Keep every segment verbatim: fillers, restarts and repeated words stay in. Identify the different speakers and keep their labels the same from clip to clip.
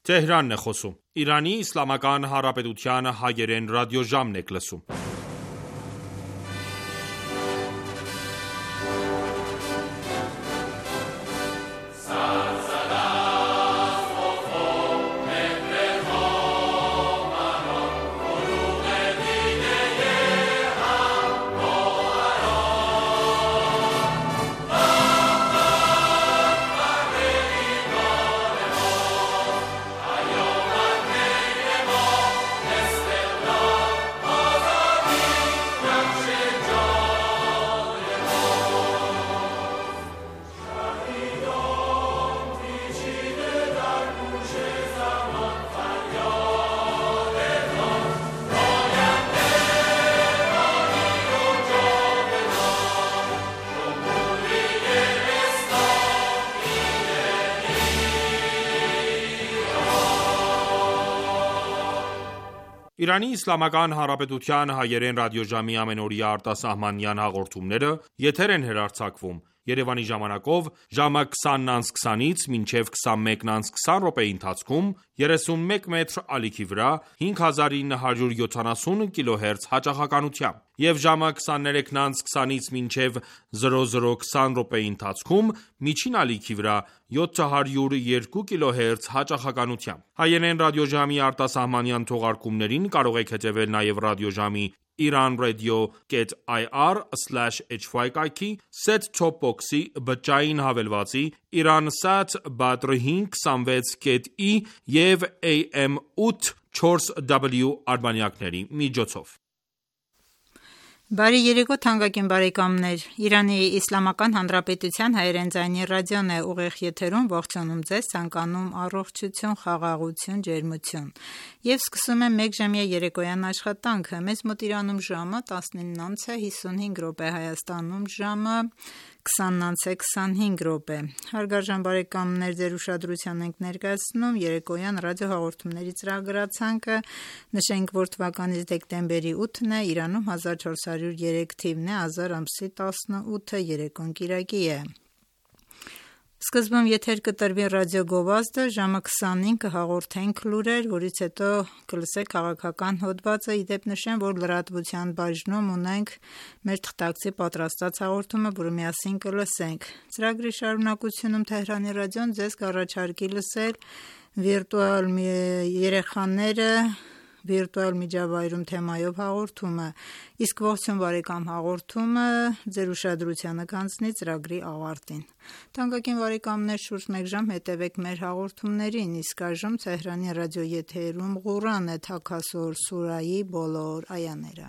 Speaker 1: Թեհրանն է խոսում։ Իրանի Իսլամական Հանրապետության հայերեն ռադիոժամն եք լսում։ Իրանի Իսլամական Հանրապետության հայերեն ռադիոժամի ամենօրյա արտասահմանյան հաղորդումները եթեր են հեռարձակվում Երևանի ժամանակով ժամը քսանն անց քսանից մինչև քսանմեկն անց քսան րոպեի ընթացքում երեսունմեկ մետր ալիքի վրա հինգ հազար ինը հարյուր յոթանասուն կիլոհերց հաճախականությամբ և ժամը քսաներեքն անց քսանից մինչև զրո զրո քսան րոպեի ընթացքում միջին ալիքի վրա յոթ հարյուր երկու կիլոհերց հաճախականությամբ։ Հայերեն ռադիոժամի արտասահմանյան թողարկումներին կարող եք հետևել նաև ռադիոժամի iranradio.ir slash hy կայքի, set-top box-ի, բջջային հավելվածի, Iransat Badr հինգ հիսունվեց կետ ի և A M ութ չորս W արբանյակների միջոցով։
Speaker 2: Բարի երեկո թանկագին բարեկամներ, Իրանի Իսլամական Հանրապետության հայերեն ձայնի ռադիոն է ուղիղ եթերում ողջունում ձեզ, ցանկանում առողջություն, խաղաղություն, ջերմություն և սկսում եմ մեկ ժամյա երեկոյան աշխատանքը։ Մեզ մոտ Իրանում ժամը տասնինն անց է հիսունհինգ րոպե, Հայաստանում ժամը քսանն անց է քսանհինգ րոպե։ Հարգարժան բարեկամներ, ձեր ուշադրության ենք ներկայացնում երեկոյան ռադիոհաղորդումների ծրագրացանկը։ Նշենք, որ թվականից դեկտեմբերի ութն է, Իրանում հազար չորս հարյուր երեք թիվն է, ազար ամսի տասնութը, երեկոն կիրակի է։ Սկզբում եթեր կտրվի ռադիոգովազդը, ժամը քսանին կհաղորդենք լուրեր, որից հետո կլսեք քաղաքական հոդվածը։ Ի դեպ նշեմ, որ լրատվության բաժնում ունենք մեր թղթակցի պատրաստած հաղորդումը, որը միասին կլսենք։ Ծրագրի շարունակությունում Թեհրանի ռադիոն ձեզ կառաջարկի լսել վիրտուալ երեխաները վիրտուալ միջավայրում թեմայով հաղորդումը, իսկ ողջույն բարեկամ հաղորդումը ձեր ուշադրությանը կանցնի ծրագրի ավարտին։ Թանկագին բարեկամներ, շուրջ մեկ ժամ հետևեք մեր հաղորդումներին, իսկ այժմ Թեհրանի ռադիոեթերում Ղուրան է Թաքասուր սուրայի բոլոր այաները։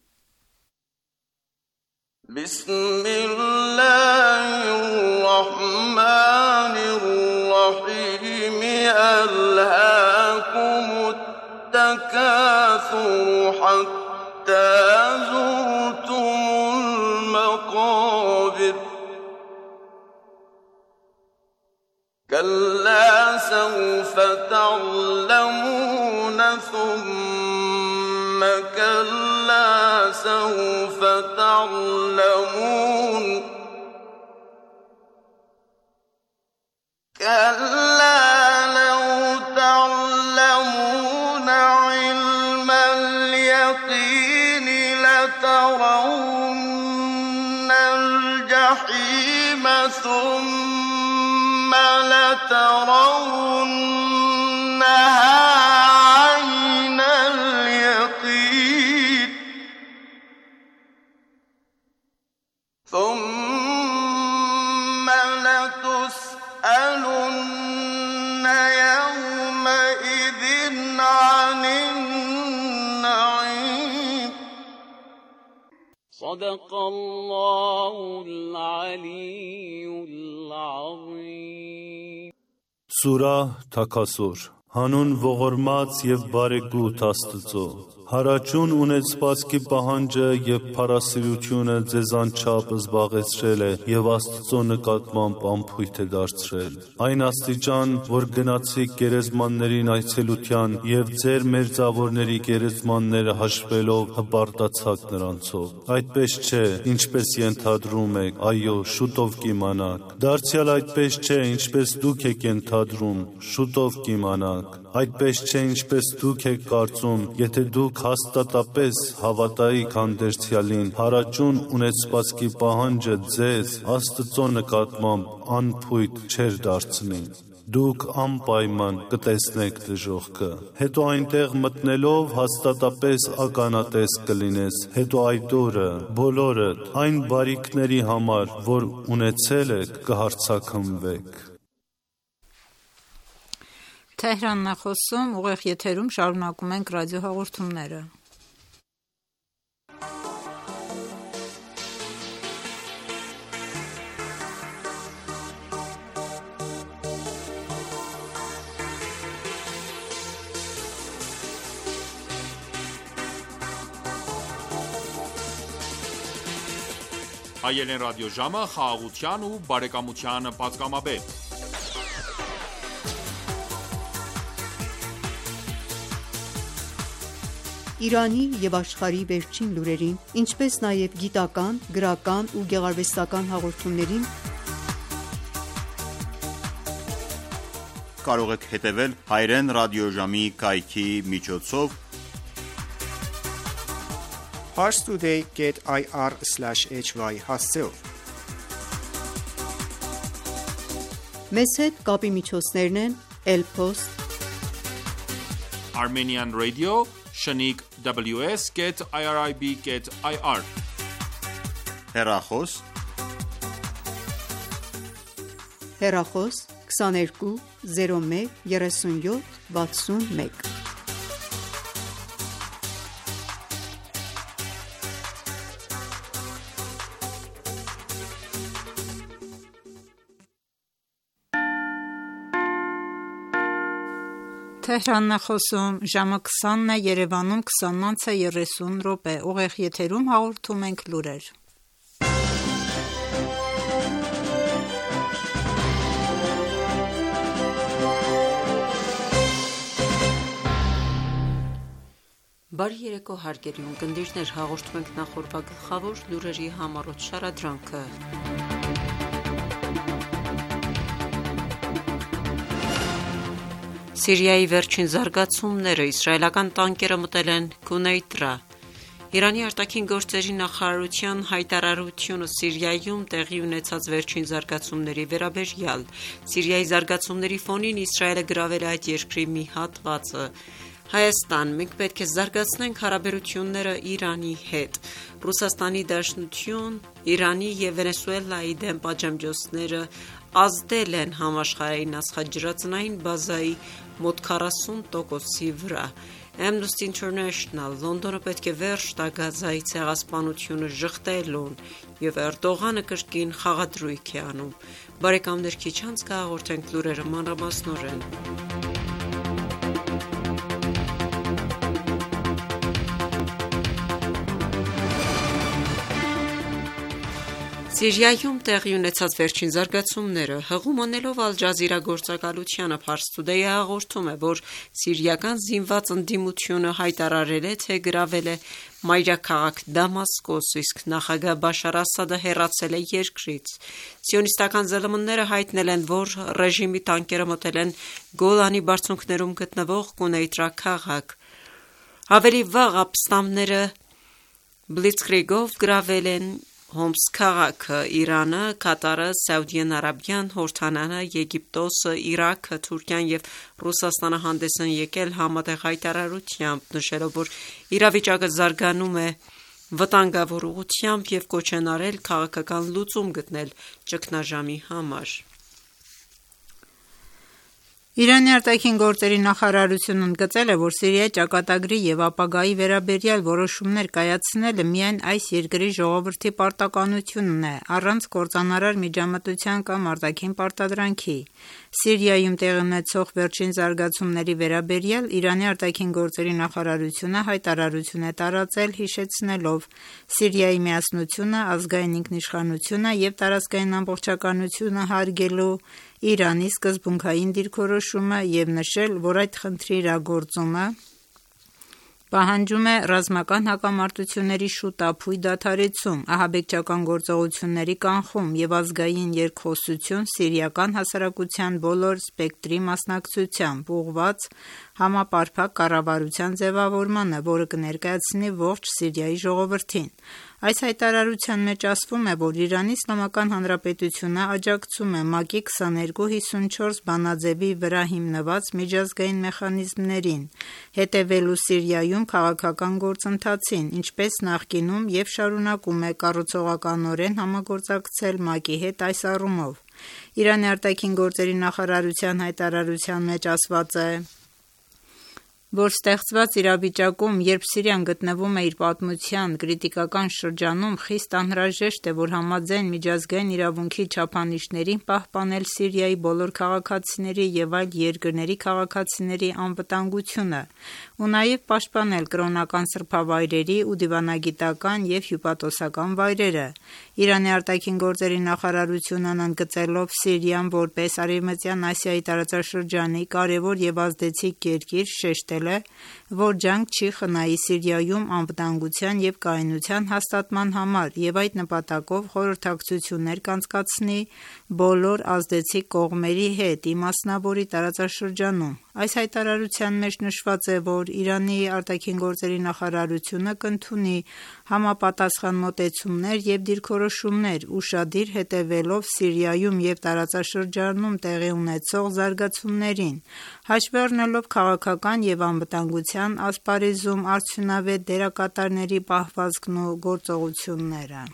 Speaker 3: التكاثر حتى زرتم المقابر كلا سوف تعلمون ثم كلا سوف تعلمون كلا لترون الجحيم ثم لترونها عين اليقين ثم لتسألن يومئذ عن صدق الله العلي العظيم
Speaker 4: Սուրահ Թաքասուր Հանուն ողորմած և բարեգութ Աստծո Հարաճուն ունեցվածքի պահանջը և փառասիրությունը ձեզ անչափ զբաղեցրել է և Աստծո նկատմամբ անփույթ է դարձրել։ Այն աստիճան, որ գնացիք գերեզմաններին այցելության և ձեր մերձավորների գերեզմանները հաշվելով հպարտացաք նրանցով։ Այդպես չէ, ինչպես ենթադրում եք, այո, շուտով կիմանաք։ Դարձյալ այդպես չէ, ինչպես դուք եք ենթադրում, շուտով կիմանաք։ այդպես չէ ինչպես դուք եք կարծում, եթե դուք հաստատապես հավատայիք հանդերձյալին, հարաճուն ունեցվածքի պահանջը ձեզ Աստծո նկատմամբ անփույթ չէր դարձնի։ Դուք անպայման կտեսնեք դժոխքը, հետո այնտեղ մտնելով հաստատապես ականատես կլինես, հետո այդ օրը բոլորդ այն բարիքների համար, որ ունեցել եք, կհարձակվեք։
Speaker 2: Թեհրանն է խոսում, ուղիղ եթերում շարունակում ենք ռադիոհաղորդումները։
Speaker 1: Հայերեն ռադիոժամը խաղաղության ու բարեկամության պատգամաբեր։
Speaker 5: Իրանի և աշխարհի վերջին լուրերին, ինչպես նաև գիտական, գրական ու գեղարվեստական հաղորդումներին
Speaker 6: կարող եք հետևել Հայերեն ռադիոժամի կայքի միջոցով
Speaker 7: parstoday dot i r slash h y հասցեով։
Speaker 5: Մեզ հետ կապի միջոցներն են Elpost,
Speaker 1: Armenian Radio, Shaniq W S dot irib dot i r,
Speaker 6: հեռախոս,
Speaker 5: հեռախոս քսաներկու զիրո մեկ երեսունյոթ վաթսունմեկ։
Speaker 2: Թեհրանն է խոսում, ժամը քսանն է, Երևանում քսանից երեսուն րոպե, ուղիղ եթերում հաղորդում ենք լուրեր։
Speaker 8: Բարի երեկո հարգելի ունկնդիրներ, հաղորդում ենք նախորդ գլխավոր լուրերի համառոտ շարադրանքը։ Սիրիայի վերջին զարգացումները, իսրայելական տանկերը մտել են Քունեյթրա։ Իրանի արտաքին գործերի նախարարության հայտարարությունը Սիրիայում տեղի ունեցած վերջին զարգացումների վերաբերյալ։ Սիրիայի զարգացումների ֆոնին Իսրայելը գրավել է այդ երկրի մի հատվածը։ Հայաստան, մենք պետք է զարգացնենք հարաբերությունները Իրանի հետ։ Ռուսաստանի Դաշնություն, Իրանի և Վենեսուելայի դեմ պատժամիջոցները ազդել են համաշխարհային աստղաջրածնային բազայի մոտ քառասուն տոկոսի վրա։ Amnesty International, Լոնդոնը պետք է վերջ տա Գազայի ցեղասպանությունը ժխտելուն և Էրդողանը կրկին խաղադրույք է անում։ Բարեկամներ, քիչ անց կհաղորդենք լուրերը մանրամասնորեն։ Սիրիայում տեղի ունեցած վերջին զարգացումները հղում անելով Al Jazeera գործակալությանը Pars Today-ը հաղորդում է, որ սիրիական զինված ընդդիմությունը հայտարարել է, թե գրավել է մայրաքաղաք Դամասկոս, իսկ նախագահ Բաշար Ասադը հեռացել է երկրից։ Սիոնիստական ԶԼՄ-ները հայտնել են, որ ռեժիմի տանկերը մտել են Գոլանի բարձունքներում գտնվող Կունեյթրա քաղաք։ Ավելի վաղ ապստամբները Blitzkrieg-ով գրավել են Հոմս քաղաքը, Իրանը, Կատարը, Սաուդյան Արաբիան, Հորդանանը, Եգիպտոսը, Իրաքը, Թուրքիան և Ռուսաստանը հանդես են եկել համատեղ հայտարարությամբ, նշելով, որ իրավիճակը զարգանում է վտանգավոր ուղղությամբ և կոչ են արել քաղաքական լուծում գտնել ճգնաժամի համար։
Speaker 2: Իրանի արտաքին գործերի նախարարությունն ընդգծել է, որ Սիրիայի ճակատագրի և ապագայի վերաբերյալ որոշումներ կայացնելը միայն այս երկրի ժողովրդի պարտականությունն է, առանց կործանարար միջամտության կամ արտաքին պարտադրանքի։ Սիրիայում տեղի ունեցող վերջին զարգացումների վերաբերյալ Իրանի արտաքին գործերի նախարարությունը հայտարարություն է տարածել, հիշեցնելով Սիրիայի միասնությունը, ազգային ինքնիշխանությունը և տարածքային ամբողջականությունը հարգելու Իրանի սկզբունքային դիրքորոշումը և նշել, որ այդ խնդրի իրագործումը Պահանջում է ռազմական հակամարտությունների շուտ ապույտ դադարեցում, ահաբեկչական գործողությունների կանխում և ազգային երկխոսություն սիրիական հասարակության բոլոր սպեկտրի մասնակցությամբ ուղղված համապարփակ կառավարության ձևավորմանը, որը կներկայացնի ողջ Սիրիայի ժողովրդին։ Այս հայտարարության մեջ ասվում է, որ Իրանի Իսլամական Հանրապետությունը աջակցում է ՄԱԿ-ի քսաներկու հիսունչորս բանաձևի վրա հիմնված միջազգային մեխանիզմներին, հետևելու Սիրիայում քաղաքական գործընթացին, ինչպես նախկինում և շարունակում է կառուցողականորեն համագործակցել ՄԱԿ-ի հետ այս առումով։ Իրանի արտաքին գործերի նախարարության հայտարարության մեջ ասված է, որ ստեղծված իրավիճակում, երբ Սիրիան գտնվում է իր պատմության կրիտիկական շրջանում, խիստ անհրաժեշտ է, որ համաձայն միջազգային իրավունքի չափանիշներին պահպանել Սիրիայի բոլոր քաղաքացիների և այլ երկրների քաղաքացիների անվտանգությունը ու նաև պաշտպանել կրոնական սրբավայրերի ու դիվանագիտական և հյուպատոսական վայրերը։ Իրանի արտաքին գործերի նախարարությունն ընդգծելով Սիրիան որպես Արևմտյան Ասիայի տարածաշրջանի կարևոր և ազդեցիկ երկիր, շեշտել է, որ ջանք չի խնայի Սիրիայում անվտանգության և կայունության հաստատման համար և այդ նպատակով խորհրդակցություններ կանցկացնի բոլոր ազդեցիկ կողմերի հետ, իմասնավորի տարածաշրջանում։ Այս հայտարարության մեջ նշված է, որ Իրանի արտաքին գործերի նախարարությունը կընդունի համապատասխան մոտեցումներ և դիրքորոշումներ, ուշադիր հետևելով Սիրիայում և տարածաշրջանում տեղի ունեցող զարգացումներին, հաշվի առնելով քաղաքական և անվտանգության ասպարեզում արդյունավետ դերակատարների պահվածքն ու գործողությունները։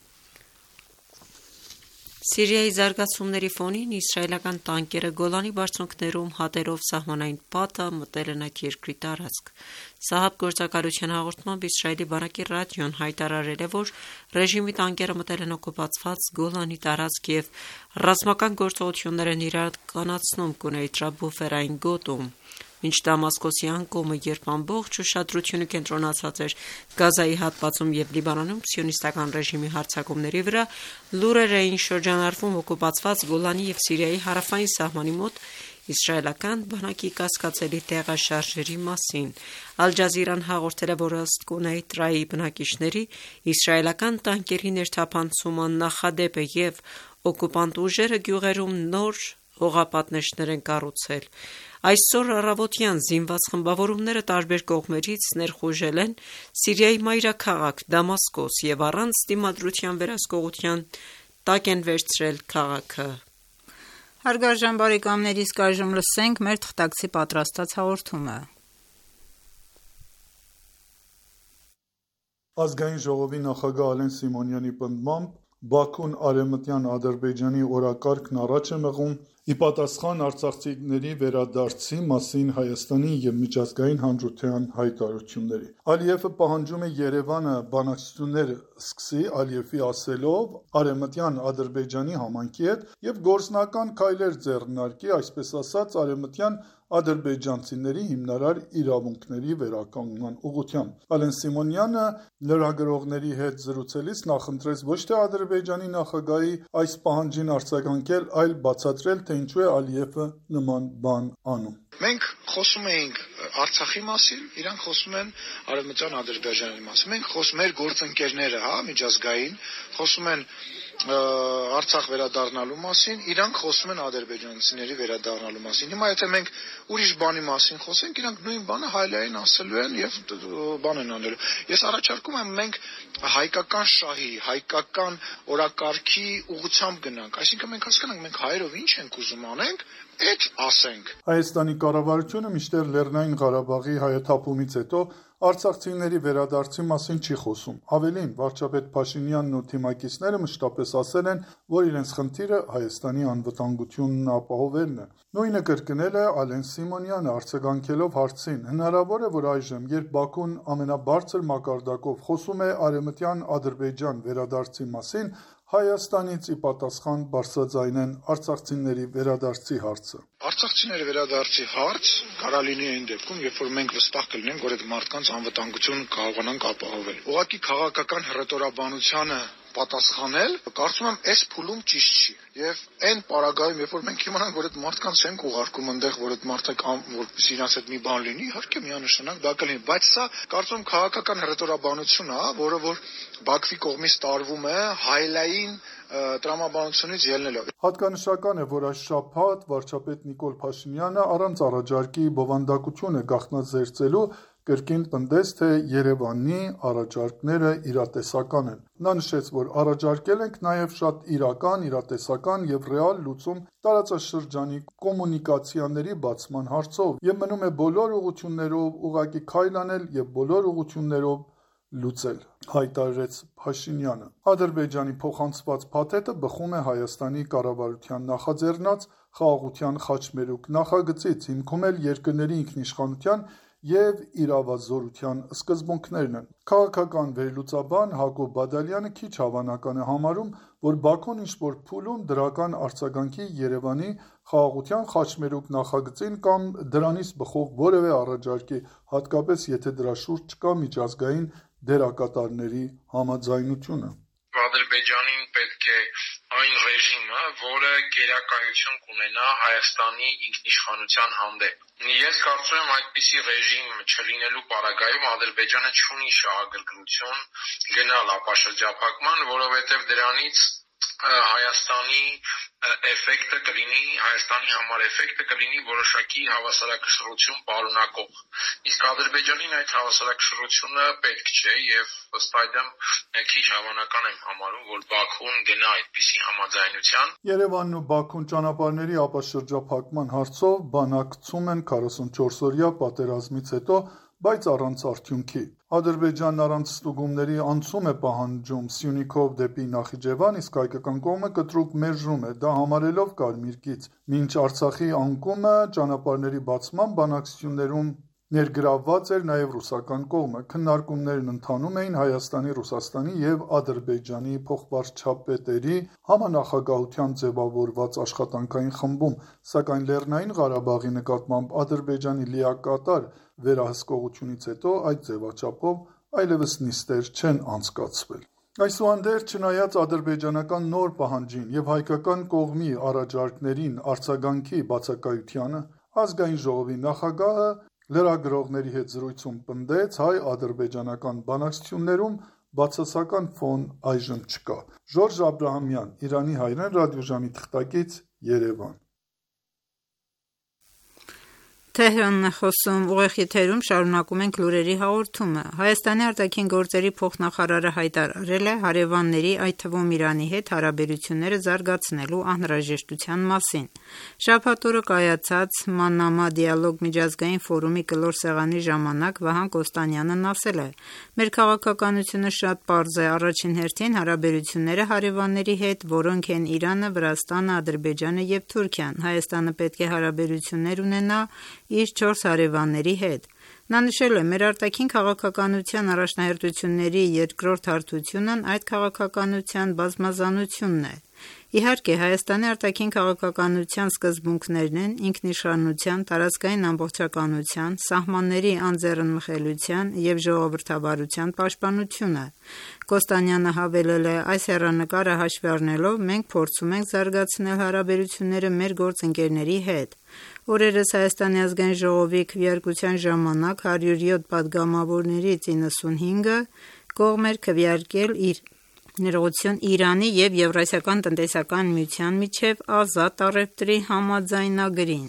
Speaker 8: Սիրիայի զարգացումների ֆոնին իսրայելական տանկերը Գոլանի բարձունքներում հատերով սահմանային պատը մտել են այդ երկրի տարածք։ Սահաբ գործակալության հաղորդմամբ Իսրայելի բանակի ռադիոն հայտարարել է, որ ռեժիմի տանկերը մտել են օկուպացված Գոլանի տարածք և ռազմական գործողություններ են իրականացնում Կունեյթրա-բուֆերային գոտում։ Մինչ Դամասկոսի անկումը, երբ ամբողջ ուշադրությունը կենտրոնացած էր Գազայի հատվածում և Լիբանանում սիոնիստական ռեժիմի հարձակումների վրա, լուրեր էին շրջանառվում օկուպացված Գոլանի և Սիրիայի հարավային սահմանի մոտ իսրայելական բանակի կասկածելի տեղաշարժերի մասին։ Ալ Ջազիրան հաղորդել է, որ ըստ Կունեյթրայի բնակիչների իսրայելական տանկերի ներթափանցումը նախադեպ է և օկուպանտ ուժերը գյուղերում նոր հողապատնեշներ են կառուցել։ Այսօր առավոտյան զինված խմբավորումները տարբեր կողմերից ներխուժել են Սիրիայի մայրաքաղաք Դամասկոս և առանց դիմադրության վերահսկողության տակ են վերցրել քաղաքը։
Speaker 2: Հարգարժան բարեկամներ, իսկ այժմ լսենք մեր թղթակցի պատրաստած հաղորդումը։
Speaker 9: Ազգային ժողովի նախագահ Ալեն Սիմոնյանի պնդմամբ Բաքուն արևմտյան Ադրբեջանի օրակարգն առաջ է մղում ի պատասխան արցախցիների վերադարձի մասին Հայաստանի և միջազգային հանրության հայտարարությունների։ Ալիևը պահանջում է Երևանը բանակցություններ սկսի Ալիևի ասելով արևմտյան Ադրբեջանի համայնքի հետ և գործնական քայլեր ձեռնարկի, այսպես ասած, արևմտյան ադրբեջանցիների հիմնարար իրավունքների վերականգնման ուղղությամբ։ Ալեն Սիմոնյանը լրագրողների հետ զրուցելիս նախընտրեց ոչ թե Ադրբեջանի նախագահի այս պահանջին արձագանքել, այլ բացատրել, թե ինչու է Ալիևը նման բան անում։
Speaker 10: Մենք խոսում էինք Արցախի մասին, իրանք խոսում են արևմտյան Ադրբեջանի մասին։ Մենք խոսում մեր գործընկերները, հա, միջազգային, խոսում են Արցախ վերադառնալու մասին, իրանք խոսում են ադրբեջանցիների վերադառնալու մասին։ Հիմա եթե մենք ուրիշ բանի մասին խոսենք, իրանք նույն բանը հայլային ասելու են եւ բան են անելու։ Ես առաջարկում եմ մենք հայկական շահի, հայկական օրակարգի ուղղությամբ գնանք։ Այսինքն մենք հասկանանք, մենք հայերով ինչ ենք ուզում անենք, այդ ասենք։
Speaker 9: Հայաստանի կառավարությունը մինչդեռ Լեռնային Ղարաբաղի հայաթափումից հետո արցախցիների վերադարձի մասին չի խոսում։ Ավելին, վարչապետ Փաշինյանն ու թիմակիցները մշտապես ասել են, որ իրենց խնդիրը Հայաստանի անվտանգությունն ապահովելն է։ Նույնը կրկնել է Ալեն Սիմոնյանը, արձագանքելով հարցին. հնարավոր է, որ այժմ, երբ Բաքուն ամենաբարձր մակարդակով խոսում է արևմտյան Ադրբեջան վերադարձի մասին, Հայաստանից ի պատասխան բարձրաձայնեն արցախցիների վերադարձի հարցը։
Speaker 10: Արցախցիների վերադարձի հարց կարա լինի այն դեպքում, երբ որ մենք վստահ կլինենք, որ այդ մարդկանց անվտանգությունը կարողանանք ապահովել։ Ուղղակի քաղաքական հռետորաբանությանը պատասխանել, կարծում եմ այս փուլում ճիշտ չի։ Եվ այն պարագայում, երբ որ մենք իմանանք, որ այդ մարդկանց չենք ուղարկում այնտեղ, որ այդ մարդիկ որպեսզի իրancs հետ մի բան լինի, իհարկե միանշանակ դա կլինի, բայց սա կարծում եմ քաղաքական հռետորաբանություն է, որը որ Բաքվի կողմից տարվում է հայլային տրամաբանությունից ելնելով։
Speaker 9: Հատկանշական է, որ այս շաբաթ վարչապետ Նիկոլ Փաշինյանը առանց առաջարկի բովանդակությունը գաղտնազերծելու կրկին պնդեց, թե Երևանի առաջարկները իրատեսական են։ Նա նշեց, որ առաջարկել ենք նաև շատ իրական, իրատեսական եւ ռեալ լուծում տարածաշրջանի կոմունիկացիաների բացման հարցով եւ մնում է բոլոր ուղղություններով ուղղակի քայլ անել եւ բոլոր ուղղություններով լուծել, հայտարարեց Փաշինյանը։ Ադրբեջանի փոխանցված փաթեթը բխում է Հայաստանի կառավարության նախաձեռնած խաղաղության խաչմերուկ նախագծից, հիմքում էլ երկրների ինքնիշխանության և իրավազորության սկզբունքներն են։ Քաղաքական վերլուծաբան Հակոբ Բադալյանը քիչ հավանական է համարում, որ Բաքուն ինչ-որ փուլում դրական արձագանքի Երևանի խաղաղության խաչմերուկ նախագծին կամ դրանից բխող որևէ առաջարկի, հատկապես եթե դրա շուրջ չկա միջազգային դերակատարների համաձայնությունը։
Speaker 11: Ադրբեջանին պետք է այն ռեժիմը, որը գերակայություն կունենա Հայաստանի ինքնիշխանության հանդեպ։ Ես կարծում եմ այդպիսի ռեժիմ չլինելու պարագայում Ադրբեջանը չունի շահագրգռություն գնալ ապաշրջափակման, որովհետև դրանից Հայաստանի էֆեկտը կլինի, Հայաստանի համար էֆեկտը կլինի որոշակի հավասարակշռություն պարունակող։ Իսկ Ադրբեջանին այդ հավասարակշռությունը պետք չէ եւ ըստ այդմ քիչ հավանական եմ համարում, որ Բաքուն գնա այդպիսի համաձայնության։
Speaker 9: Երևանն ու Բաքուն ճանապարհների ապաշրջափակման հարցով բանակցում են քառասունչորսօրյա պատերազմից հետո, բայց առանց արդյունքի։ Ադրբեջանն առանց ստուգումների անցում է պահանջում Սյունիքով դեպի Նախիջևան, իսկ հայկական կողմը կտրուկ մերժում է, դա համարելով կարմիր գիծ։ Մինչ Արցախի անկումը ճանապարհների բացման բանակցություններում ներգրավված էր նաև ռուսական կողմը։ Քննարկումներն ընթանում էին Հայաստանի, Ռուսաստանի և Ադրբեջանի փոխվարչապետերի համանախագահության ձևավորված աշխատանքային խմբում, սակայն Լեռնային Ղարաբաղի նկատմամբ Ադրբեջանի լիակատար վերահսկողությունից հետո այդ ձևաչափով այլևս նիստեր չեն անցկացվել։ Այսուհանդերձ, չնայած ադրբեջանական նոր պահանջին և հայկական կողմի առաջարկներին արձագանքի բացակայությանը, Ազգային ժողովի նախագահը լրագրողների հետ զրույցում պնդեց, հայ-ադրբեջանական բանակցություններում բացասական ֆոն այժմ չկա։ Ժորժ Աբրահամյան, Իրանի հայրեն ռադիոժամի թղթակից, Երևան։
Speaker 2: Թեհրանն է խոսում, ուղիղ եթերում շարունակում ենք լուրերի հաղորդումը։ Հայաստանի արտաքին գործերի փոխնախարարը հայտարարել է հարևանների, այդ թվում Իրանի հետ հարաբերությունները զարգացնելու անհրաժեշտության մասին։ Շաբաթ օրը կայացած Մանամա դիալոգ միջազգային ֆորումի կլոր սեղանի ժամանակ Վահան Կոստանյանն ասել է. «Մեր քաղաքականությունը շատ պարզ է, առաջին հերթին հարաբերությունները հարևանների հետ, որոնք են Իրանը, Վրաստանը, Ադրբեջանը և Թուրքիան։ Հայաստանը պետք է հարաբերություններ ունենա իր չորս հարևանների հետ»։ Նա նշել է. «Մեր արտաքին քաղաքականության առաջնահերթությունների երկրորդ հարթությունն այդ քաղաքականության բազմազանությունն է։ Իհարկե, Հայաստանի արտաքին քաղաքականության սկզբունքներն են ինքնիշխանության, տարածքային ամբողջականության, սահմանների անձեռնմխելիության և ժողովրդավարության պաշտպանությունը»։ Կոստանյանը հավելել է. «Այս հեռանկարը հաշվի առնելով, մենք փորձում ենք զարգացնել հարաբերությունները մեր գործընկերների հետ»։ Օրերս Հայաստանի ազգային ժողովի քվեարկության ժամանակ հարյուրյոթ պատգամավորներից իննսունհինգը կողմ էր քվեարկել իր ներողություն Իրանի և Եվրասիական տնտեսական միության միջև ազատ առևտրի համաձայնագրին։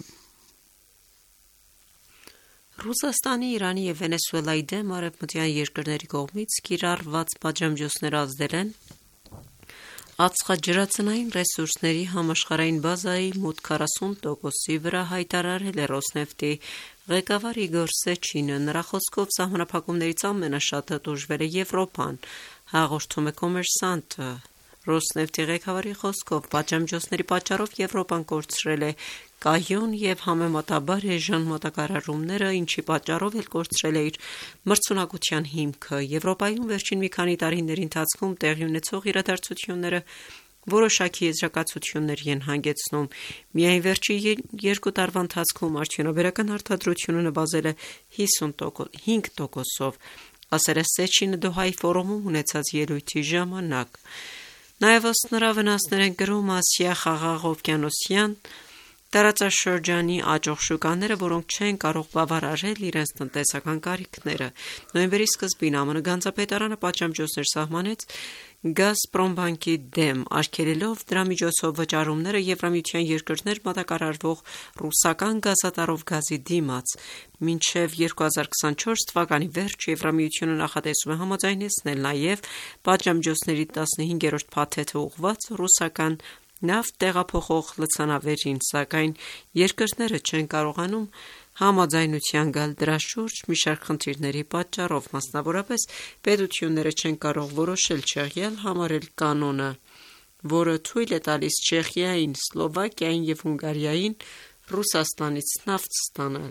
Speaker 8: Ռուսաստանի, Իրանի և Վենեսուելայի դեմ արևմտյան երկրների կողմից կիրառված պատժամիջոցներ ազդել են ածխաջրածնային ռեսուրսների համաշխարհային բազայի մոտ քառասուն տոկոսի վրա, հայտարարել է Ռոսնեֆտի ղեկավար Իգոր Սեչինը։ Նրա խոսքով սահմանափակումներից ամենաշատը տուժվել է Եվրոպան, հաղորդում է Կոմերսանտը։ Ռոսնեֆտի ղեկավարի խոսքով պատժամիջոցների պատճառով Եվրոպան կորցրել է կայուն և համեմատաբար էժան մատակարարումները, ինչի պատճառով էլ կորցրել է իր մրցունակության հիմքը։ Եվրոպայում վերջին մի քանի տարիների ընթացքում տեղի ունեցող իրադարձությունները որոշակի եզրակացությունների են հանգեցնում։ Միայն վերջին երկու տարվա ընթացքում արդյունաբերական արտադրությունը նվազել է հինգ տոկոսով, ասել է Սեչինը Դոհայի ֆորումում ունեցած ելույթի ժամանակ։ Նաև ըստ նրա վնասներ են կրում Ասիա խաղաղօվկիանոսյան տարածաշրջանի աճող շուկաները, որոնք չեն կարող բավարարել իրենց տնտեսական կարիքները։ Նոյեմբերի սկզբին ԱՄՆ գանձապետարանը պատժամիջոցներ սահմանեց Գազպրոմբանկի դեմ, արգելելով դրա միջոցով վճարումները Եվրամիության երկրներ մատակարարվող ռուսական գազատարով գազի դիմաց։ Մինչև երկու հազար քսանչորս թվականի վերջ Եվրամիությունը նախատեսում է համաձայնեցնել նաև պատժամիջոցների տասնհինգերորդ փաթեթը ուղղված ռուսական նավթ տեղափոխող լցանավերին, սակայն երկրները չեն կարողանում համաձայնության գալ դրա շուրջ մի շարք խնդիրների պատճառով, մասնավորապես պետությունները չեն կարող որոշել չեղյալ համարել կանոնը, որը թույլ է տալիս Չեխիային, Սլովակիային և Հունգարիային Ռուսաստանից նավթ ստանալ։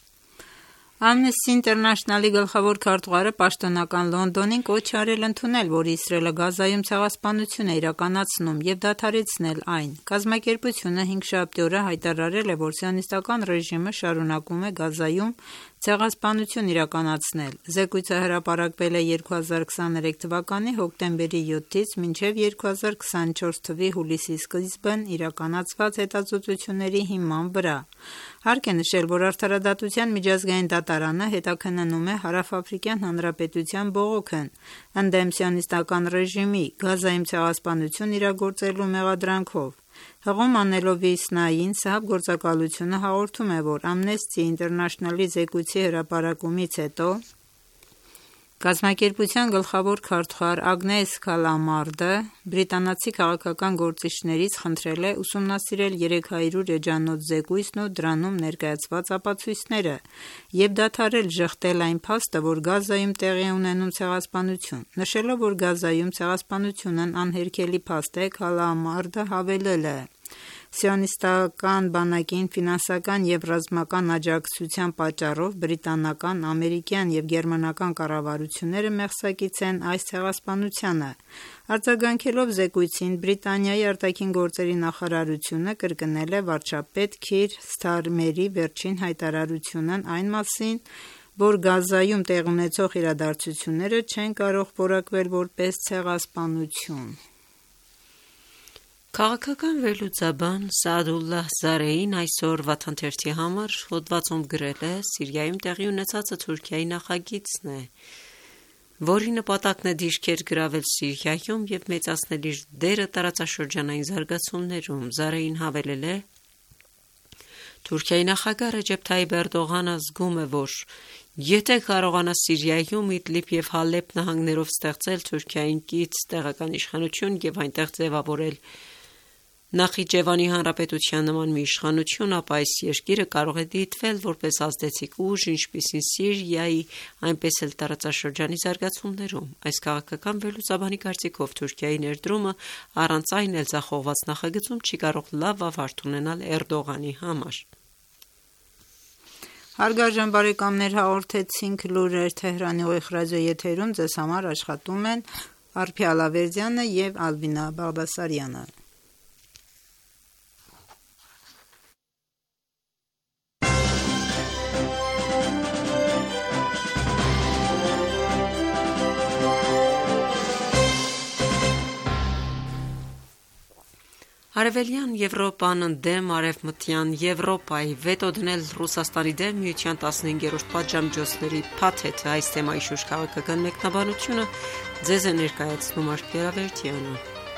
Speaker 2: Amnesty International-ի գլխավոր քարտուղարը պաշտոնական Լոնդոնին կոչ է արել ընդունել, որ Իսրայելը Գազայում ցեղասպանություն է իրականացնում և դադարեցնել այն։ Կազմակերպությունը հինգշաբթի օրը հայտարարել է, որ սիոնիստական ռեժիմը շարունակում է Գազայում ցեղասպանություն իրականացնել։ Զեկույցը հրապարակվել է երկու հազար քսաներեք թվականի հոկտեմբերի յոթից մինչև երկու հազար քսանչորս թվականի հուլիսի սկիզբն իրականացված հետազոտությունների հիման վրա։ Հարկ է նշել, որ Արդարադատության միջազգային դատարանը հետաքննում է Հարավաֆրիկյան Հանրապետության բողոքն ընդդեմ սիոնիստական ռեժիմի Գազայում ցեղասպանություն իրագործելու մեղադրանքով։ Հղում անելով Իսնային, Սահաբ գործակալությունը հաղորդում է, որ Amnesty International-ի զեկույցի հրապարակումից հետո կազմակերպության գլխավոր քարտուղար Ագնես Քալամարդը բրիտանացի քաղաքական գործիչներից խնդրել է ուսումնասիրել երեք հարյուր էջանոց զեկույցն ու դրանում ներկայացված ապացույցները և դադարել ժխտել այն փաստը, որ Գազայում տեղի է ունենում ցեղասպանություն։ Նշելով, որ Գազայում ցեղասպանությունն անհերքելի փաստ է, Քալամարդը հավելել է. Սիոնիստական բանակին ֆինանսական և ռազմական աջակցության պատճառով բրիտանական, ամերիկյան և գերմանական կառավարությունները մեղսակից են այս ցեղասպանությանը։ Արձագանքելով զեկույցին, Բրիտանիայի արտաքին գործերի նախարարությունը կրկնել է վարչապետ Քիր Սթարմերի վերջին հայտարարությունն այն մասին, որ Գազայում տեղի ունեցող իրադարձությունները չեն կարող որակվել որպես ցեղասպանություն։
Speaker 8: Քաղաքական վերլուծաբան Սաադուլլահ Զարեին այսօր Վաթան թերթի համար հոդվածում գրել է. Սիրիայում տեղի ունեցածը Թուրքիայի նախագիծն է, որի նպատակն է դիրքեր գրավել Սիրիայում և մեծացնել իր դերը տարածաշրջանային զարգացումներում։ Զարեին հավելել է. Թուրքիայի նախագահ Ռեջեփ Թայիփ Էրդողանը զգում է, որ եթե կարողանա Սիրիայում Իդլիբ և Հալեբ նահանգներով ստեղծել Թուրքիային կից տեղական իշխանություն և այնտեղ ձևավորել Նախիջևանի Հանրապետության նման մի իշխանություն, ապա այս երկիրը կարող է դիտվել որպես ազդեցիկ ուժ, ինչպիսին Սիրիայի, այնպես էլ տարածաշրջանի զարգացումներում։ Այս քաղաքական վերլուծաբանի կարծիքով Թուրքիայի ներդրումը առանց այն էլ ձախողված նախագծում չի կարող լավ ավարտ ունենալ Էրդողանի համար։
Speaker 2: Հարգարժան բարեկամներ, հաղորդեցինք լուրեր Թեհրանի ուղիղ ռադիոեթերում, ձեզ համար աշխատում են Արփի Ալավերդյանը և Ալբինա Բաղդասարյանը։
Speaker 8: Արևելյան Եվրոպան դեմ Արևմտյան Եվրոպայի վետո դնել Ռուսաստանի դեմ Միության տասնհինգերորդ պատժամիջոցների փաթեթը, այս թեմայի շուրջ քաղաքական մեկնաբանությունը ձեզ է ներկայացնում Արփի Ալավերդյանը։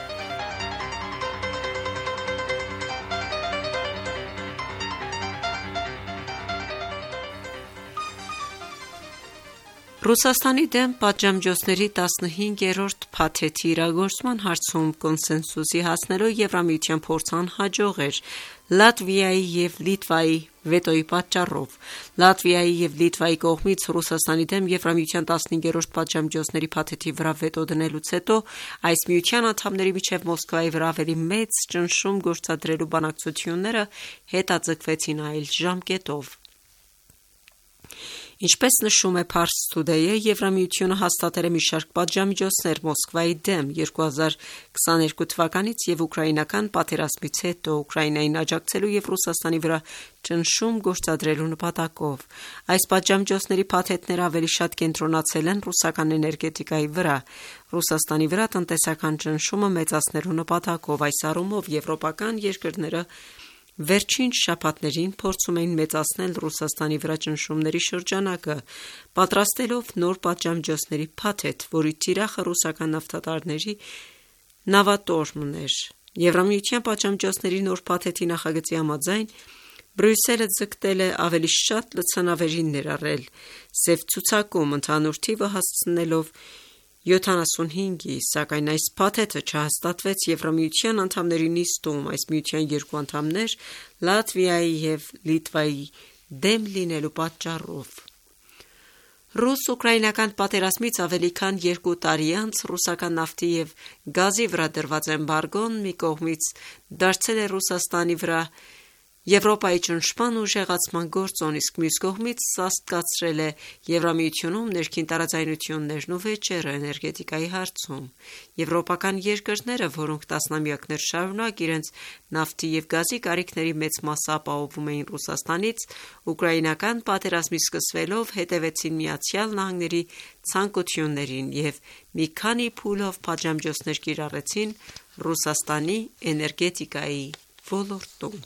Speaker 8: Ռուսաստանի դեմ պատժամիջոցների տասնհինգերորդ փաթեթի իրագործման հարցում կոնսենսուսի հասնելու Եվրամիության փորձը անհաջող էր Լատվիայի և Լիտվայի վետոյի պատճառով։ Լատվիայի և Լիտվայի կողմից Ռուսաստանի դեմ Եվրամիության տասնհինգերորդ պատժամիջոցների փաթեթի վրա վետո դնելուց հետո այս միության անդամների միջև Մոսկվայի վրա ավելի մեծ ճնշում գործադրելու բանակցությունները հետաձգվեցին այլ ժամկետով։ Ինչպես նշում է Pars Today-ը, Եվրամիությունը հաստատել է մի շարք պատժամիջոցներ Մոսկվայի դեմ երկու հազար քսաներկու թվականից և ուկրաինական պատերազմից հետո Ուկրաինային աջակցելու և Ռուսաստանի վրա ճնշում գործադրելու նպատակով։ Այս պատժամիջոցների փաթեթները ավելի շատ կենտրոնացել են ռուսական էներգետիկայի վրա, Ռուսաստանի վրա տնտեսական ճնշումը մեծացնելու նպատակով։ Այս առումով եվրոպական երկրները վերջին շաբաթներին փորձում էին մեծացնել Ռուսաստանի վրա ճնշումների շրջանակը, պատրաստելով նոր պատժամիջոցների փաթեթ, որի թիրախը ռուսական նավթատարների նավատորմն էր։ Եվրամիության պատժամիջոցների նոր փաթեթի նախագծի համաձայն Բրյուսելը ձգտել է ավելի շատ լցանավերի ներառել սև ցուցակում, ընդհանուր թիվը հասցնելով յոթանասունհինգի, սակայն այս փաթեթը չհաստատվեց Եվրամիության անդամների նիստում, այս միության երկու անդամներ Լատվիայի և Լիտվայի դեմ լինելու պատճառով։ Ռուս-ուկրաինական պատերազմից ավելի քան երկու տարի անց ռուսական նավթի և գազի վրա դրված էմբարգոն մի կողմից դարձել է Ռուսաստանի վրա Եվրոպայի ճնշման ուժեղացման գործոն, իսկ մյուս կողմից սաստկացրել է Եվրամիությունում ներքին տարաձայնություններն ու վեճերը էներգետիկայի հարցում։ Եվրոպական երկրները, որոնք տասնամյակներ շարունակ իրենց նավթի և գազի կարիքների մեծ մասը ապահովում էին Ռուսաստանից, ուկրաինական պատերազմի սկսվելով հետևեցին Միացյալ Նահանգների ցանկություններին և մի քանի փուլով պատժամիջոցներ կիրառեցին Ռուսաստանի էներգետիկայի ոլորտում։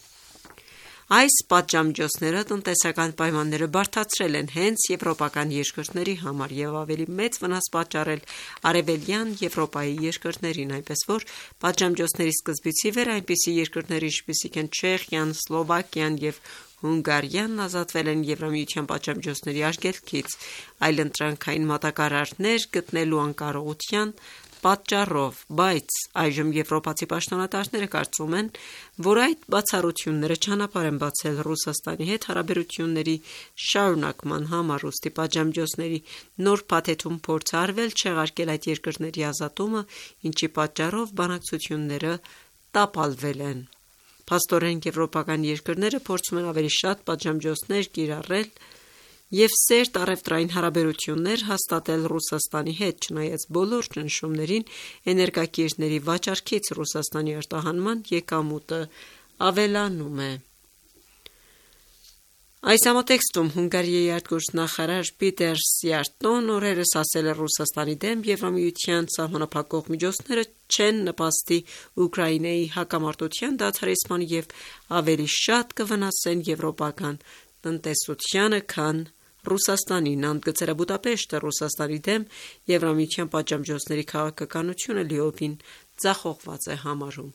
Speaker 8: Այս պատժամիջոցները տնտեսական պայմանները բարդացրել են հենց եվրոպական երկրների համար և ավելի մեծ վնաս պատճառել արևելյան Եվրոպայի երկրներին, այնպես որ պատժամիջոցների սկզբից ի վեր այնպիսի երկրներ, ինչպիսիք են Չեխիան, Սլովակիան և Հունգարիան ազատվել են Եվրամիության պատժամիջոցների արգելքից, այլընտրանքային մատակարարներ գտնելու անկարողության պատճառով, բայց այժմ եվրոպացի պաշտոնատարները կարծում են, որ այդ բացառությունները ճանապարհ են բացել Ռուսաստանի հետ հարաբերությունների շարունակման համար, ուստի պատժամիջոցների նոր փաթեթում փորձ է արվել չեղարկել այդ երկրների ազատումը, ինչի պատճառով բանակցությունները տապալվել են։ Փաստորեն եվրոպական երկրները փորձում են ավելի շատ պատժամիջոցներ կիրառել և սերտ առևտրային հարաբերություններ հաստատել Ռուսաստանի հետ, չնայած բոլոր ճնշումներին էներգակիրների վաճառքից Ռուսաստանի արտահանման եկամուտը ավելանում է։ Այս համատեքստում Հունգարիայի արտգործնախարար Պիտեր Սիարտոն օրերս ասել է Ռուսաստանի դեմ Եվրամիության սահմանափակող միջոցները չեն նպաստի Ուկրաինայի հակամարտության դադարեցմանը և ավելի շատ կվնասեն եվրոպական տնտեսությանը, քան Ռուսաստանին։ Ընդգծել է Բուդապեշտը Ռուսաստանի դեմ Եվրամիության պատժամիջոցների քաղաքականությունը լիովին ձախողված է համարում։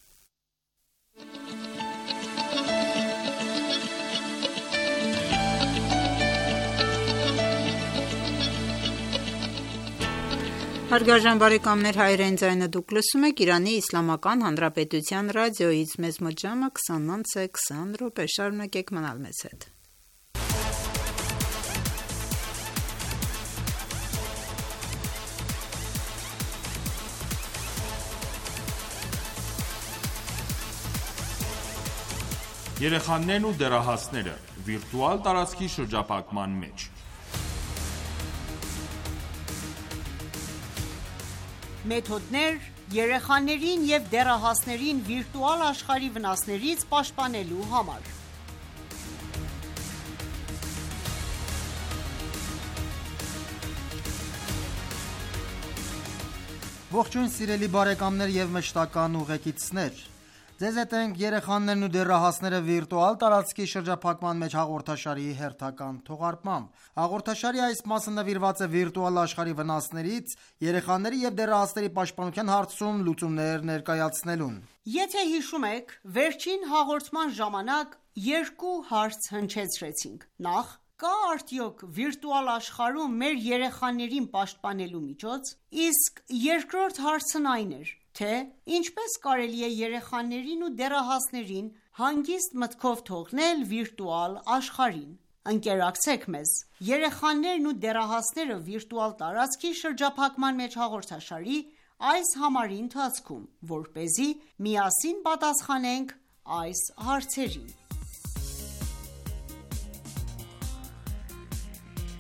Speaker 2: Հարգարժան բարեկամներ, հայրեն ձայնը դուք լսում եք Իրանի Իսլամական Հանրապետության ռադիոյից, մեզ մոտ ժամը քսանինը է քսան րոպե, շարունակեք մնալ մեզ հետ։
Speaker 1: Երեխաներն ու դեռահասները վիրտուալ տարածքի շրջափակման մեջ։
Speaker 12: Մեթոդներ երեխաներին և դեռահասներին վիրտուալ աշխարհի վնասներից պաշտպանելու համար։
Speaker 13: Ողջույն սիրելի բարեկամներ և մշտական ուղեկիցներ։ Ձեզ հետ ենք երեխաներն ու դեռահասները վիրտուալ տարածքի շրջափակման մեջ հաղորդաշարի հերթական թողարկմամբ։ Հաղորդաշարի այս մասը նվիրված է վիրտուալ աշխարհի վնասներից երեխաների և դեռահասների պաշտպանության հարցում լուծումներ ներկայացնելուն։
Speaker 12: Եթե հիշում եք, վերջին հաղորդման ժամանակ երկու հարց հնչեցրեցինք։ Նախ, կա արդյոք վիրտուալ աշխարհում մեր երեխաներին պաշտպանելու միջոց, իսկ երկրորդ հարցն այն էր, թե ինչպես կարելի է երեխաներին ու դեռահասներին հանգիստ մտքով թողնել վիրտուալ աշխարհին։ Ընկերակցեք մեզ։ Երեխաներն ու դեռահասները վիրտուալ տարածքի շրջափակման մեջ հաղորդաշարի այս համարի ընթացքում, որպեսզի միասին պատասխանենք այս հարցերին։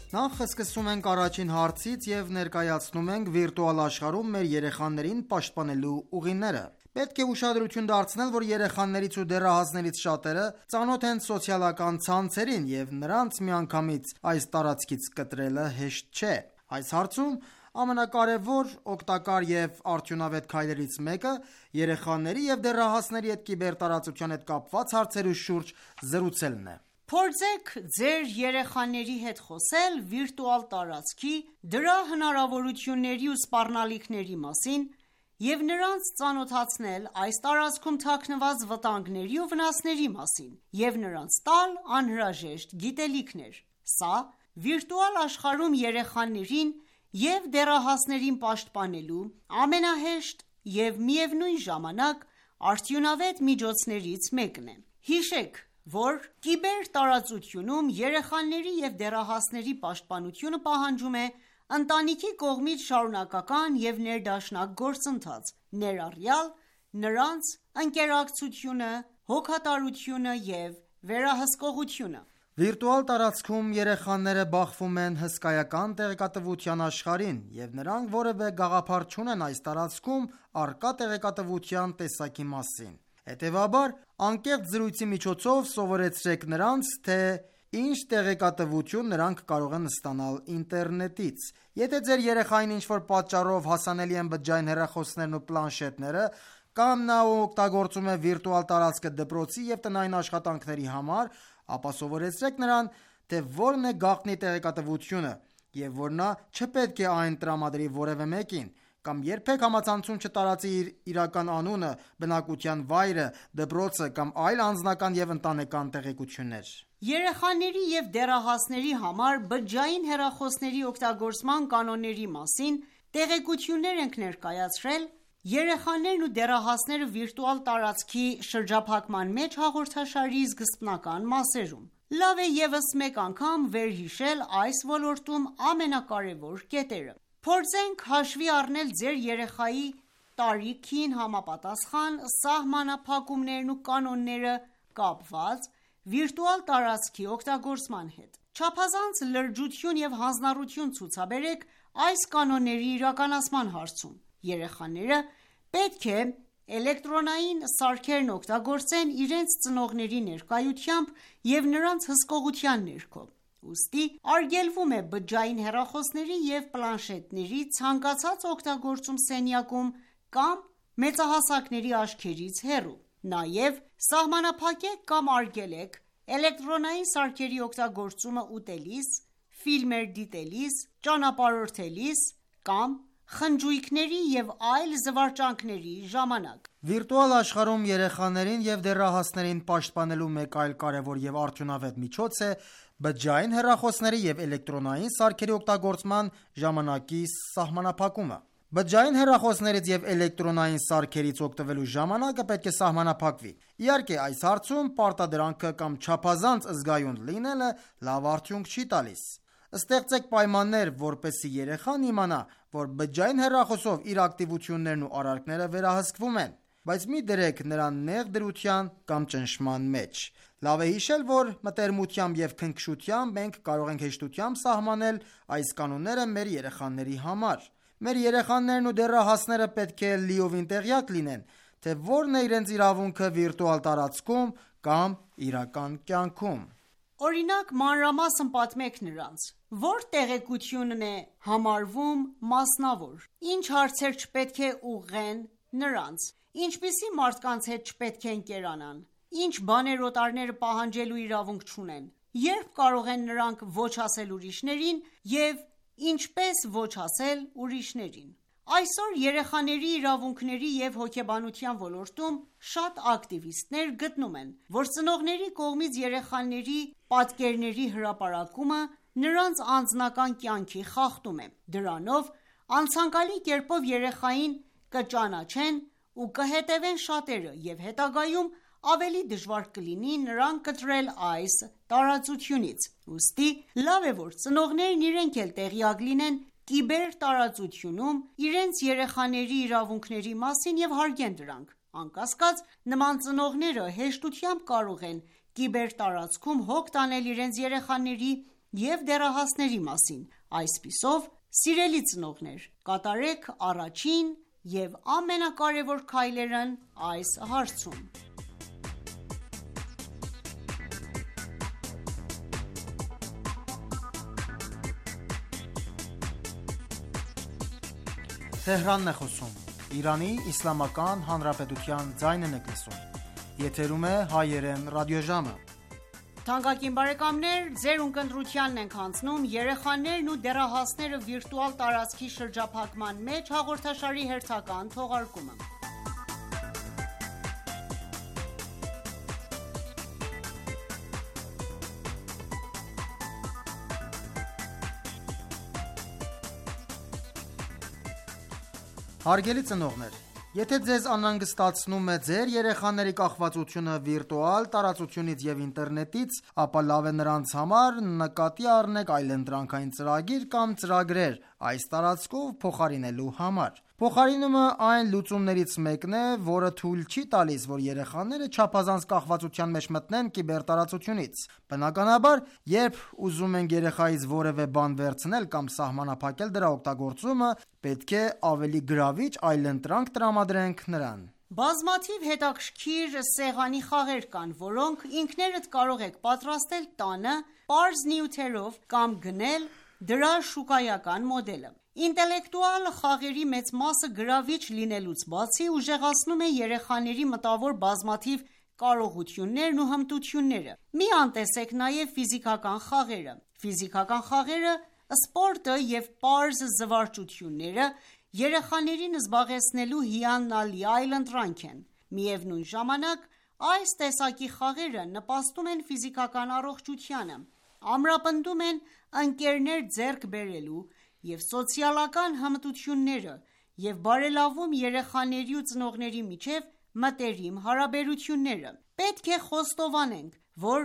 Speaker 13: Նախ սկսում ենք առաջին հարցից և ներկայացնում ենք վիրտուալ աշխարհում մեր երեխաներին պաշտպանելու ուղիները։ Պետք է ուշադրություն դարձնել, որ երեխաներից ու դեռահասներից շատերը ծանոթ են սոցիալական ցանցերին և նրանց միանգամից այս տարածքից կտրելը հեշտ չէ։ Այս հարցում ամենակարևոր, օգտակար և արդյունավետ քայլերից մեկը երեխաների և դեռահասների հետ կիբերտարածության հետ կապված հարցերու շուրջ զրուցելն է։
Speaker 12: Փորձեք ձեր երեխաների հետ խոսել վիրտուալ տարածքի, դրա հնարավորությունների ու սպառնալիքների մասին և նրանց ծանոթացնել այս տարածքում թաքնված վտանգների ու վնասների մասին և նրանց տալ անհրաժեշտ գիտելիքներ։ Սա վիրտուալ աշխարհում երեխաներին և դեռահասներին պաշտպանելու ամենահեշտ և միևնույն ժամանակ արդյունավետ միջոցներից մեկն է։ Հիշեք, որ կիբերտարածությունում երեխաների և դեռահասների պաշտպանությունը պահանջում է ընտանիքի կողմից շարունակական և ներդաշնակ գործընթաց, ներառյալ նրանց ընկերակցությունը, հոգատարությունը և վերահսկողությունը։
Speaker 13: Վիրտուալ տարածքում երեխաները բախվում են հսկայական տեղեկատվության աշխարհին, և նրանք որևէ գաղափար չունեն այս տարածքում առկա տեղեկատվության տեսակի մասին։ Հետևաբար, անկեղծ զրույցի միջոցով սովորեցրեք նրանց, թե ինչ տեղեկատվություն նրանք կարող են ստանալ ինտերնետից։ Եթե ձեր երեխային ինչ-որ պատճառով հասանելի են բջջային հեռախոսներն ու պլանշետները, կամ նա օգտագործում է վիրտուալ տարածքը դպրոցի և տնային աշխատանքների համար, ապա սովորեցրեք նրան, թե որն է գաղտնի տեղեկատվությունը և որ նա չպետք է այն տրամադրի որևէ մեկին, կամ երբեք համացանցում չտարածի իր իրական անունը, բնակության վայրը, դպրոցը կամ այլ անձնական և ընտանեկան տեղեկություններ։
Speaker 12: Երեխաների և դեռահասների համար բջջային հեռախոսների օգտագործման կանոնների մասին տեղեկություններ ենք ներկայացրել «Երեխաներն ու դեռահասները վիրտուալ տարածքի շրջափակման մեջ» հաղորդաշարի սկզբնական մասերում։ Լավ է ևս մեկ անգամ վերհիշել այս ոլորտում ամենակարևոր կետերը։ Փորձենք հաշվի առնել ձեր երեխայի տարիքին համապատասխան սահմանափակումներն ու կանոնները կապված վիրտուալ տարածքի օգտագործման հետ։ Չափազանց լրջություն և հանձնառություն ցուցաբերեք այս կանոնների իրականացման հարցում։ Երեխաները պետք է էլեկտրոնային սարքերն օգտագործեն իրենց ծնողների ներկայությամբ և նրանց հսկողության ներքո։ Ուստի արգելվում է բջջային հեռախոսների և պլանշետների ցանկացած օգտագործում սենյակում կամ մեծահասակների աչքերից հեռու։ Նաև սահմանափակեք կամ արգելեք էլեկտրոնային սարքերի օգտագործումը ուտելիս, ֆիլմեր դիտելիս, ճանապարհորդելիս կամ խնջույքների և այլ զվարճանքների ժամանակ։
Speaker 13: Վիրտուալ աշխարհում երեխաներին և դեռահասներին պաշտպանելու մեկ այլ կարևոր և արդյունավետ միջոց է բջջային հեռախոսների և էլեկտրոնային սարքերի օգտագործման ժամանակի սահմանափակումը։ Բջջային հեռախոսներից և էլեկտրոնային սարքերից օգտվելու ժամանակը պետք է սահմանափակվի։ Իհարկե, այս հարցում պարտադրանքը կամ չափազանց զգայուն լինելը լավ արդյունք չի տալիս։ Ստեղծեք պայմաններ, որպեսզի երեխան իմանա, որ բջջային հեռախոսով իր ակտիվություններն ու արարքները վերահսկվում են, բայց մի դրեք նրան նեղ դրության կամ ճնշման մեջ։ Լավ է հիշել, որ մտերմությամբ և քնքշությամբ մենք կարող ենք հեշտությամբ սահմանել այս կանոնները մեր երեխաների համար։ Մեր երեխաներն ու դեռահասները պետք է լիովին տեղյակ լինեն, թե որն է իրենց իրավունքը վիրտուալ տարածքում կամ իրական կյանքում։
Speaker 12: Օրինակ, մանրամասն պատմեք նրանց, որ տեղեկությունն է համարվում մասնավոր, ինչ հարցեր չպետք է ուղղեն նրանց, ինչպիսի մարդկանց հետ չպետք է ընկերանան, ինչ բաներ օտարները պահանջելու իրավունք չունեն, երբ կարող են նրանք ոչ ասել ուրիշներին և ինչպես ոչ ասել ուրիշներին։ Այսօր երեխաների իրավունքների և հոգեբանության ոլորտում շատ ակտիվիստներ գտնում են, որ ծնողների կողմից երեխաների պատկերների հրապարակումը նրանց անձնական կյանքի խախտում է։ Դրանով անցանկալի կերպով երեխային կճանաչեն ու կհետևեն շատերը և հետագայում ավելի դժվար կլինի նրան կտրել այս տարածությունից։ Ուստի լավ է, որ ծնողներն իրենք էլ տեղյակ լինեն կիբերտարածությունում իրենց երեխաների իրավունքների մասին և հարգեն դրանք։ Անկասկած, նման ծնողները հեշտությամբ կարող են կիբերտարածքում հոգ տանել իրենց երեխաների և դեռահասների մասին: Այսպիսով, սիրելի ծնողներ, կատարեք առաջին և ամենակարևոր քայլերն այս հարցում:
Speaker 13: Հարգելի ծնողներ, եթե ձեզ անհանգստացնում է ձեր երեխաների կախվածությունը վիրտուալ տարածությունից և ինտերնետից, ապա լավ է նրանց համար նկատի առնեք այլընտրանքային ծրագիր կամ ծրագրեր այս տարածքով փոխարինելու համար: Փոխարինումը այն լուծումներից մեկն է, որը թույլ չի տալիս, որ երեխաները չափազանց կախվածության մեջ մտնեն կիբերտարածությունից: Բնականաբար, երբ ուզում ենք երեխայից որևէ բան վերցնել կամ սահմանափակել դրա օգտագործումը, պետք է ավելի գրավիչ այլընտրանք տրամադրենք նրան:
Speaker 12: Բազմաթիվ հետաքրքիր սեղանի խաղեր կան, որոնք ինքներդ կարող եք պատրաստել տանը պարզ նյութերով կամ գնել դրա շուկայական մոդելը: Ինտելեկտուալ խաղերի մեծ մասը գրավիչ լինելուց բացի, ուժեղացնում է երեխաների մտավոր բազմաթիվ կարողություններն ու հմտությունները: Մի անտեսեք նաև ֆիզիկական խաղերը: Ֆիզիկական խաղերը, սպորտը և պարզ զվարճությունները երեխաներին զբաղեցնելու հիանալի այլընտրանք են: Միևնույն ժամանակ, այս տեսակի խաղերը նպաստում են ֆիզիկական առողջությանը, ամրապնդում են ընկերներ ձեռք բերելու և սոցիալական հմտությունները և բարելավում երեխաների ու ծնողների միջև մտերիմ հարաբերությունները: Պետք է խոստովանենք, որ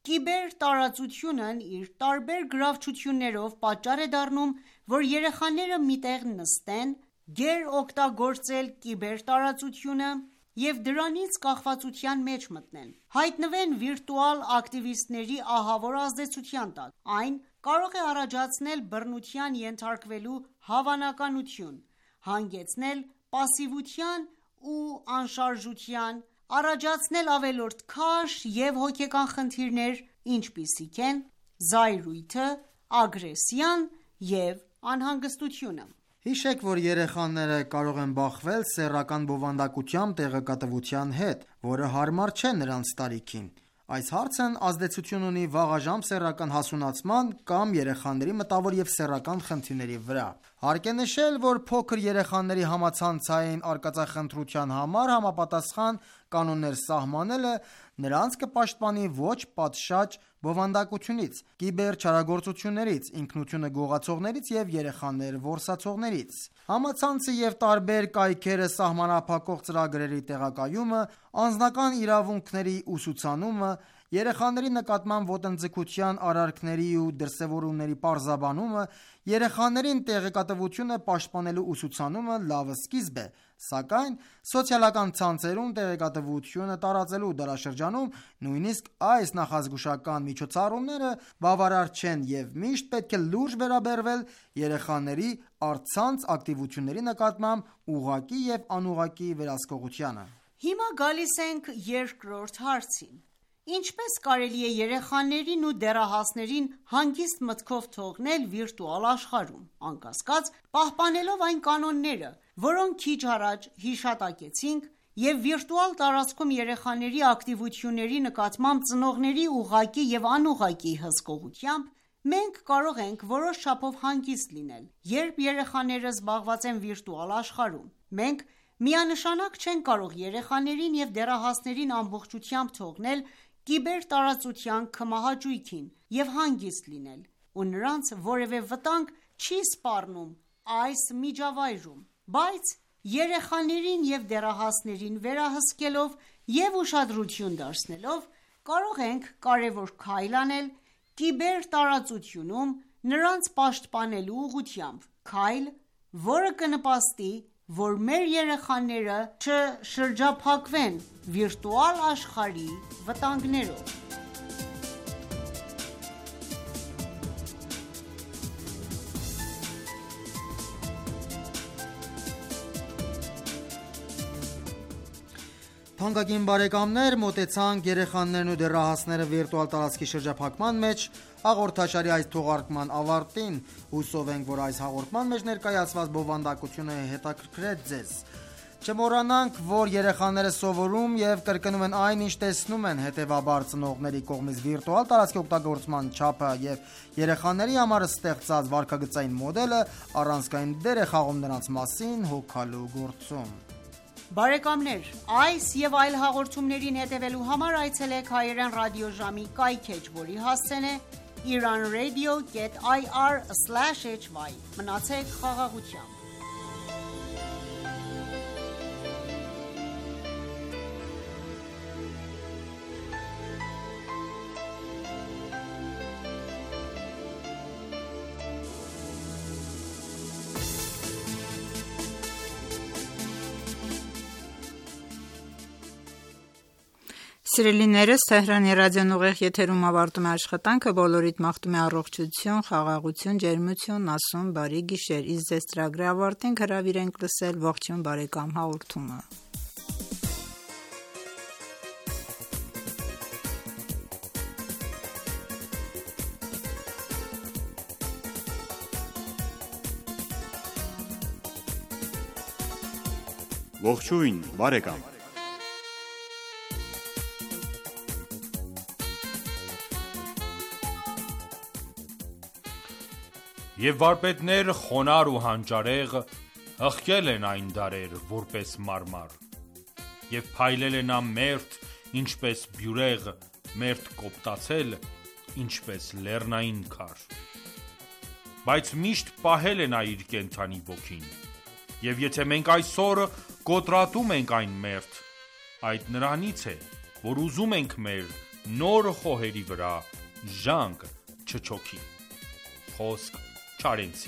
Speaker 12: կիբերտարածությունն իր տարբեր գրավչություններով պատճառ է դառնում, որ երեխաները մի տեղ նստեն, գերօգտագործել կիբերտարածությունը և դրանից կախվածության մեջ մտնեն, հայտնվեն վիրտուալ ակտիվիստների ահավոր ազդեցության տակ: Այն կարող է առաջացնել բռնության ենթարկվելու հավանականություն, հանգեցնել պասիվության ու անշարժության, առաջացնել ավելորդ քաշ և հոգեկան խնդիրներ, ինչպիսիք են զայրույթը, ագրեսիան և անհանգստությունը:
Speaker 13: Հիշեք, որ երեխաները կարող են բախվել սեռական բովանդակությամբ տեղեկատվության հետ, որը հարմար չէ նրանց տարիքին: Այս հարցն ազդեցություն ունի վաղաժամ սեռական հասունացման կամ երեխաների մտավոր և սեռական խնդիրների վրա: Հարկ է նշել, որ փոքր երեխաների համացանցային արկածախնդրության համար համապատասխան կանոններ սահմանելը նրանց կպաշտպանի ոչ պատշաճ բովանդակությունից, կիբերչարագործություններից, ինքնությունը գողացողներից և երեխաներ որսացողներից: Համացանցը և տարբեր կայքերը սահմանափակող ծրագրերի տեղակայումը, անձնական իրավունքների ուսուցանումը, երեխաների նկատմամբ ոտնձգության արարքների ու դրսևորումների պարզաբանումը, երեխաներին տեղեկատվությունը պաշտպանելու ուսուցանումը լավ սկիզբ է, սակայն սոցիալական ցանցերում տեղեկատվությունը տարածելու դարաշրջանում նույնիսկ այս նախազգուշական միջոցառումները բավարար չեն և միշտ պետք է լուրջ վերաբերվել երեխաների առցանց ակտիվությունների նկատմամբ ուղղակի և անուղղակի վերահսկողությանը:
Speaker 12: Հիմա գալիս ենք երկրորդ հարցին: Ինչպե՞ս կարելի է երեխաներին ու դեռահասներին հանգիստ մտքով թողնել վիրտուալ աշխարհում, անկասկած, պահպանելով այն կանոնները, որոնք քիչ առաջ հիշատակեցինք և վիրտուալ տարածքում երեխաների ակտիվությունների նկատմամբ ծնողների ուղղակի և անուղղակի հսկողությամբ, մենք կարող ենք որոշ չափով հանգիստ լինել, երբ երեխաները զբաղված են վիրտուալ աշխարհում: Մենք միանշանակ չենք կարող երեխաներին և դեռահասներին ամբողջությամբ թողնել կիբերտարածության քմահաճույքին և հանգիստ լինել ու նրանց որևէ վտանգ չի սպառնում այս միջավայրում: Բայց երեխաներին և դեռահասներին վերահսկելով և ուշադրություն դարձնելով, կարող ենք կարևոր քայլ անել կիբերտարածությունում նրանց պաշտպանելու ուղղությամբ: Քայլ, որը կնպաստի, որ մեր երեխաները չշրջափակվեն վիրտուալ աշխարհի վտանգներով:
Speaker 13: Թանկագին բարեկամներ, մոտեցանք երեխաներն ու դեռահասները վիրտուալ տարածքի շրջափակման մեջ հաղորդաշարի այս թողարկման ավարտին։ Հուսով ենք, որ այս հաղորդման մեջ ներկայացված բովանդակությունը հետաքրքրեց ձեզ։ Չմոռանանք, որ երեխաները սովորում եւ կրկնում են այն, ինչ տեսնում են, հետեւաբար ծնողների կողմից վիրտուալ տարածքի օգտագործման չափը եւ երեխաների համար ստեղծած վարքագծային մոդելը առանցքային դեր է խաղում նրանց մասին հոգալու գործում։
Speaker 12: Բարեկամներ, այս եւ այլ հաղորդումներին հետևելու համար այցելեք Հայերեն ռադիոժամի կայքէջ, որի հասցեն է iranradio dot i r slash h y։ Մնացեք խաղաղությամբ։
Speaker 2: Սիրելիներս, Թեհրանի ռադիոն ուղիղ եթերում ավարտում է աշխատանքը, բոլորիդ մաղթում է առողջություն, խաղաղություն, ջերմություն, ասում բարի գիշեր։ Իսկ ձեզ ծրագրի ավարտին հրավիրենք լսել ողջույն բարեկամ հաղորդումը։
Speaker 6: Ողջույն բարեկամ։
Speaker 1: Եվ վարպետներ խոնար ու հանճարեղ հղկել են այն դարեր որպես մարմար, և փայլել է նա մերթ ինչպես բյուրեղ, մերթ կոպտացել ինչպես լեռնային քար, բայց միշտ պահել է նա իր կենդանի ոգին, և եթե մենք այսօր կոտրատում ենք այն մերթ, այդ նրանից է, որ ուզում ենք մեր նոր խոհերի վրա ժանգ չչոքի։ Խոսք Չարենցի։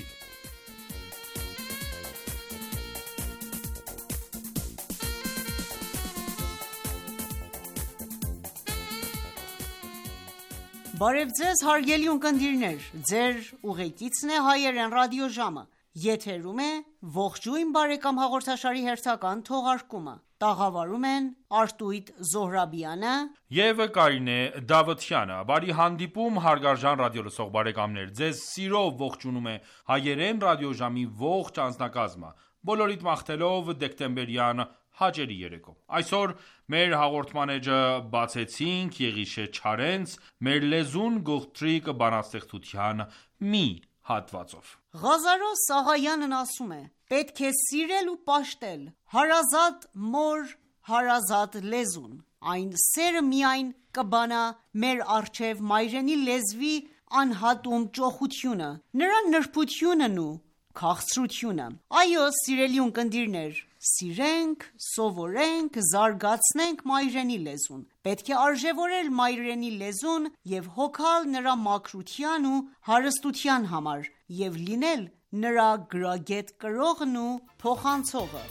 Speaker 12: Բարև ձեզ հարգելի ունկնդիրներ, ձեր ուղեկիցն է Հայերեն ռադիոժամը, եթերում է ողջույն բարեկամ հաղորդաշարի հերթական թողարկումը, տաղավարում են Արտույտ Զոհրաբյանը
Speaker 1: և Կարինե Դավթյանը։ Բարի հանդիպում հարգարժան ռադիոլսող բարեկամներ, ձեզ սիրով ողջունում է Հայերեն ռադիոժամի ողջ անձնակազմը, բոլորիդ մաղթելով դեկտեմբերյան հաճելի երեկո։ Այսօր մեր հաղորդման էջը բացեցինք Եղիշե Չարենց մեր լեզուն գողտրիկ բանաստեղծության մի հատվածով։
Speaker 12: Ղազարոս Աղայանն ասում է. պետք է սիրել ու պաշտել հարազատ մոր հարազատ լեզուն, այն սերը միայն կբանա մեր առջև մայրենի լեզվի անհատում ճոխությունը, նրա նրբությունն ու քաղցրությունը։ Այո, սիրելի ունկնդիրներ, սիրենք, սովորենք, զարգացնենք մայրենի լեզուն։ Պետք է արժևորել մայրենի լեզուն և հոգալ նրա մաքրության ու հարստության համար և լինել նրա գրագետ կրողն ու փոխանցողը։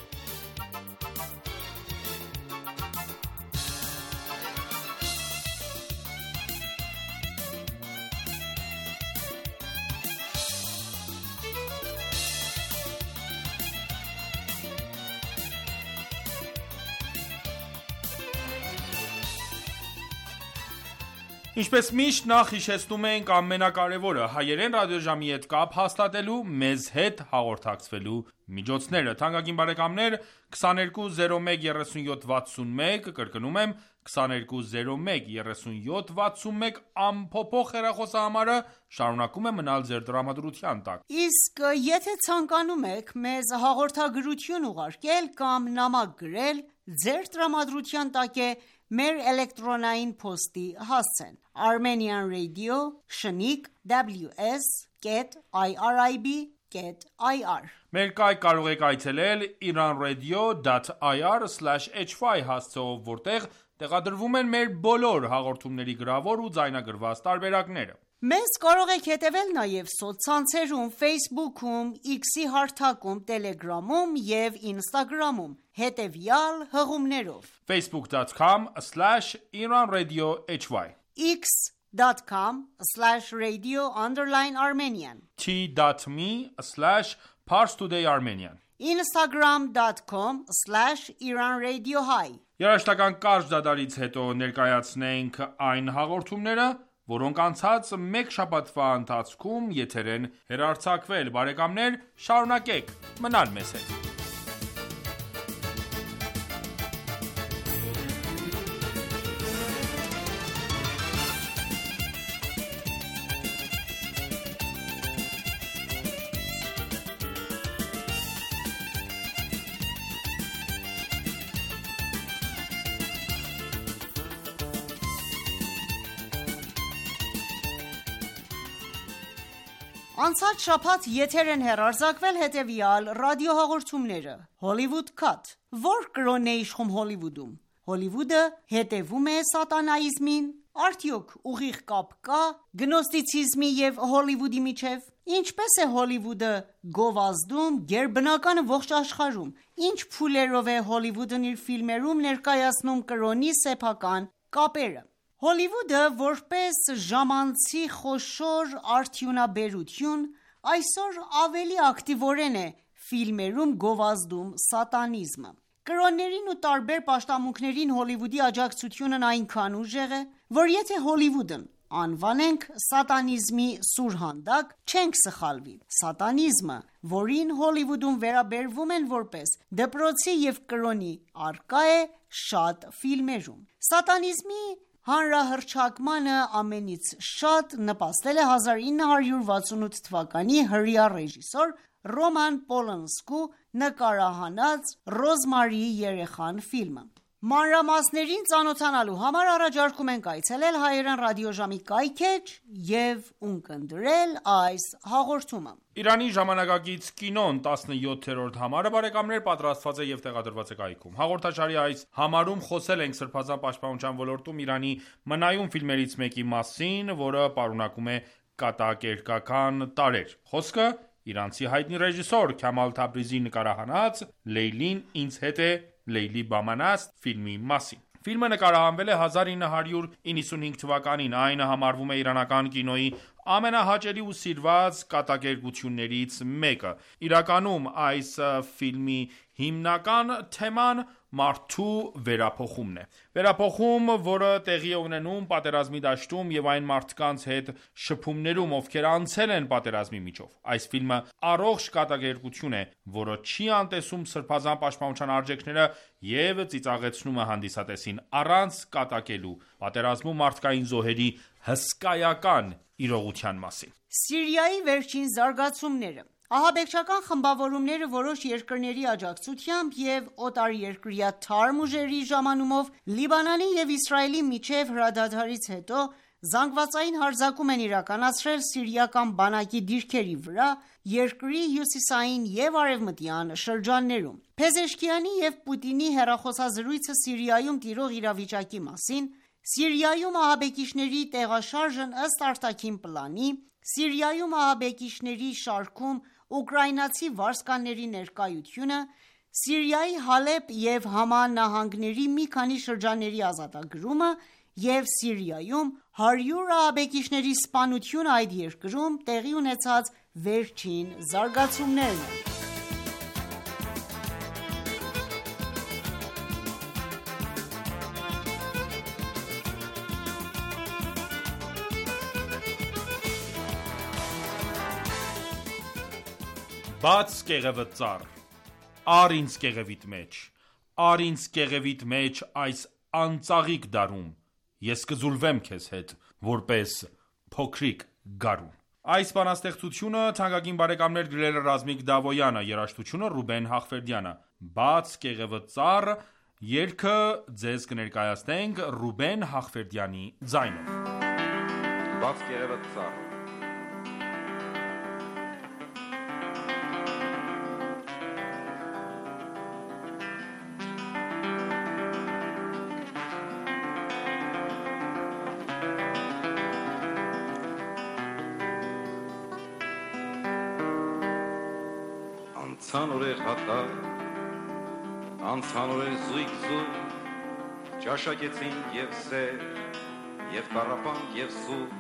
Speaker 1: Ինչպես միշտ նախ հիշեցնում ենք ամենակարևորը՝ Հայերեն ռադիոժամի հետ կապ հաստատելու, մեզ հետ հաղորդակցվելու միջոցները։ Թանկագին բարեկամներ, քսաներկու զիրո մեկ երեսունյոթ վաթսունմեկ, կրկնում եմ քսաներկու զիրո մեկ երեսունյոթ վաթսունմեկ ամփոփող հեռախոսահամարը շարունակում է մնալ ձեր տրամադրության տակ։
Speaker 12: Իսկ եթե ցանկանում եք մեզ հաղորդագրություն ուղարկել կամ նամակ գրել, ձեր տրամադրության տակ է մեր էլեկտրոնային փոստի հասցեն՝ Armenian Radio շնիկ w s dot i r i b dot i r։
Speaker 1: Մեր կայք կարող եք այցելել iranradio dot i r slash h y հասցեով, որտեղ տեղադրվում են մեր բոլոր հաղորդումների գրավոր ու ձայնագրված տարբերակները։
Speaker 12: Մեզ կարող եք հետևել նաև սոցցանցերում, Facebook-ում, X-ի հարթակում, Telegram-ում և Instagram-ում հետևյալ հղումներով՝
Speaker 1: facebook dot com slash iranradio h y,
Speaker 12: x dot com slash radio underline armenian,
Speaker 1: t dot m e slash parstoday armenian,
Speaker 12: instagram dot com slash iran radio hi
Speaker 1: Երաժշտական կարճ դադարից հետո ներկայացնենք այն հաղորդումները, որոնք անցած մեկ շաբաթվա ընթացքում եթեր են հեռարձակվել։ Բարեկամներ, շարունակեք մնալ մեզ հետ։
Speaker 12: Անցած շաբաթ եթեր են հեռարձակվել հետևյալ ռադիոհաղորդումները. Hollywood Cut, որ կրոնն է իշխում Հոլիվուդում, Հոլիվուդը հետևում է սատանայիզմին, արդյոք ուղիղ կապ կա գնոստիցիզմի և Հոլիվուդի միջև, ինչպես է Հոլիվուդը գովազդում գերբնականը ողջ աշխարհում, ինչ փուլերով է Հոլիվուդն իր ֆիլմերում ներկայացնում կրոնի սեփական կապերը։ Հոլիվուդը որպես ժամանցի խոշոր արդյունաբերություն այսօր ավելի ակտիվորեն է ֆիլմերում գովազդում սատանիզմը։ Կրոններին ու տարբեր պաշտամունքներին Հոլիվուդի աջակցությունն այնքան ուժեղ է, որ եթե Հոլիվուդն անվանենք սատանիզմի սուրհանդակ, չենք սխալվի։ Սատանիզմը, որին Հոլիվուդում վերաբերվում են որպես դպրոցի և կրոնի առկա է շատ ֆիլմերում։ Սատանիզմի հանրահռչակմանը ամենից շատ նպաստել է հազար ինը հարյուր վաթսունութ թվականի հրեա ռեժիսոր Ռոման Պոլանսկու նկարահանած «Ռոզմարիի երեխան» ֆիլմը։ Մանրամասներին ծանոթանալու համար առաջարկում ենք այցելել հայերեն ռադիոժամի կայքէջ և ունկնդրել այս հաղորդումը։
Speaker 1: Իրանի ժամանակակից կինոն տասնյոթերորդ համարը բարեկամներ պատրաստված է և տեղադրված է կայքում։ Հաղորդաշարի այս համարում խոսել ենք Սրբազան պաշտպանության ոլորտում Իրանի մնայուն ֆիլմերից մեկի մասին, որը պարունակում է կատակերգական տարրեր։ Խոսքը իրանցի հայտնի ռեժիսոր Քամալ Թաբրիզիի նկարահանած «Լեյլին ինձ հետ է, Լեյլի Բամանաստ» ֆիլմի մասին։ Ֆիլմը նկարահանվել է հազար ինը հարյուր իննսունհինգ թվականին, այն համարվում է իրանական կինոյի ամենահաճելի ու սիրված կատակերգություններից մեկը։ Իրականում այս ֆիլմի հիմնական թեման մարդու վերափոխումն է։ Վերափոխում, որը տեղի է ունենում պատերազմի դաշտում և այն մարդկանց հետ շփումներում, ովքեր անցել են պատերազմի միջով։ Այս ֆիլմը առողջ կատակերգություն է, որը չի անտեսում սրբազան պաշտպանության արժեքները և ծիծաղեցնում է հանդիսատեսին առանց կատակելու պատերազմում մարդկային զոհերի հսկայական իրողության մասին։
Speaker 12: Սիրիայի վերջին զարգացումները Ահաբեկչական խմբավորումները որոշ երկրների աջակցությամբ և օտարերկրյա թարմ ուժերի ժամանումով Լիբանանի և Իսրայելի միջև հրադադարից հետո զանգվածային հարձակում են իրականացրել սիրիական բանակի դիրքերի վրա երկրի հյուսիսային և արևմտյան շրջաններում։ Փեզեշքիանի և Պուտինի հեռախոսազրույցը Սիրիայում տիրող իրավիճակի մասին, Սիրիայում ահաբեկիչների տեղաշարժն ըստ արտաքին պլանի, Սիրիայում ահաբեկիչների շարքում ուկրաինացի վարձկանների ներկայությունը, Սիրիայի Հալեպ և Համա նահանգների մի քանի շրջանների ազատագրումը և Սիրիայում հարյուր ահաբեկիչների սպանությունը այդ երկրում տեղի ունեցած վերջին զարգացումներն են։
Speaker 1: Բաց կեղևը ծառ, առ ինձ կեղևիդ մեջ, առ ինձ կեղևիդ մեջ այս անծաղիկ դարում, ես կզուլվեմ քեզ հետ, որպես փոքրիկ գարուն։ Այս բանաստեղծությունը թանկագին բարեկամներ գրել է Ռազմիկ Դավոյանը, երաժշտությունը Ռուբեն Հաղվերդյանը։ Բաց կեղևը ծառ երգը ձեզ կներկայացնենք Ռուբեն Հաղվերդյանի ձայնով։
Speaker 14: Բաց կեղևը ծառ Անցան օրեր հատար, անցան օրեր զույգ զույգ, ճաշակեցին և սեր, և տառապանք և սուկ,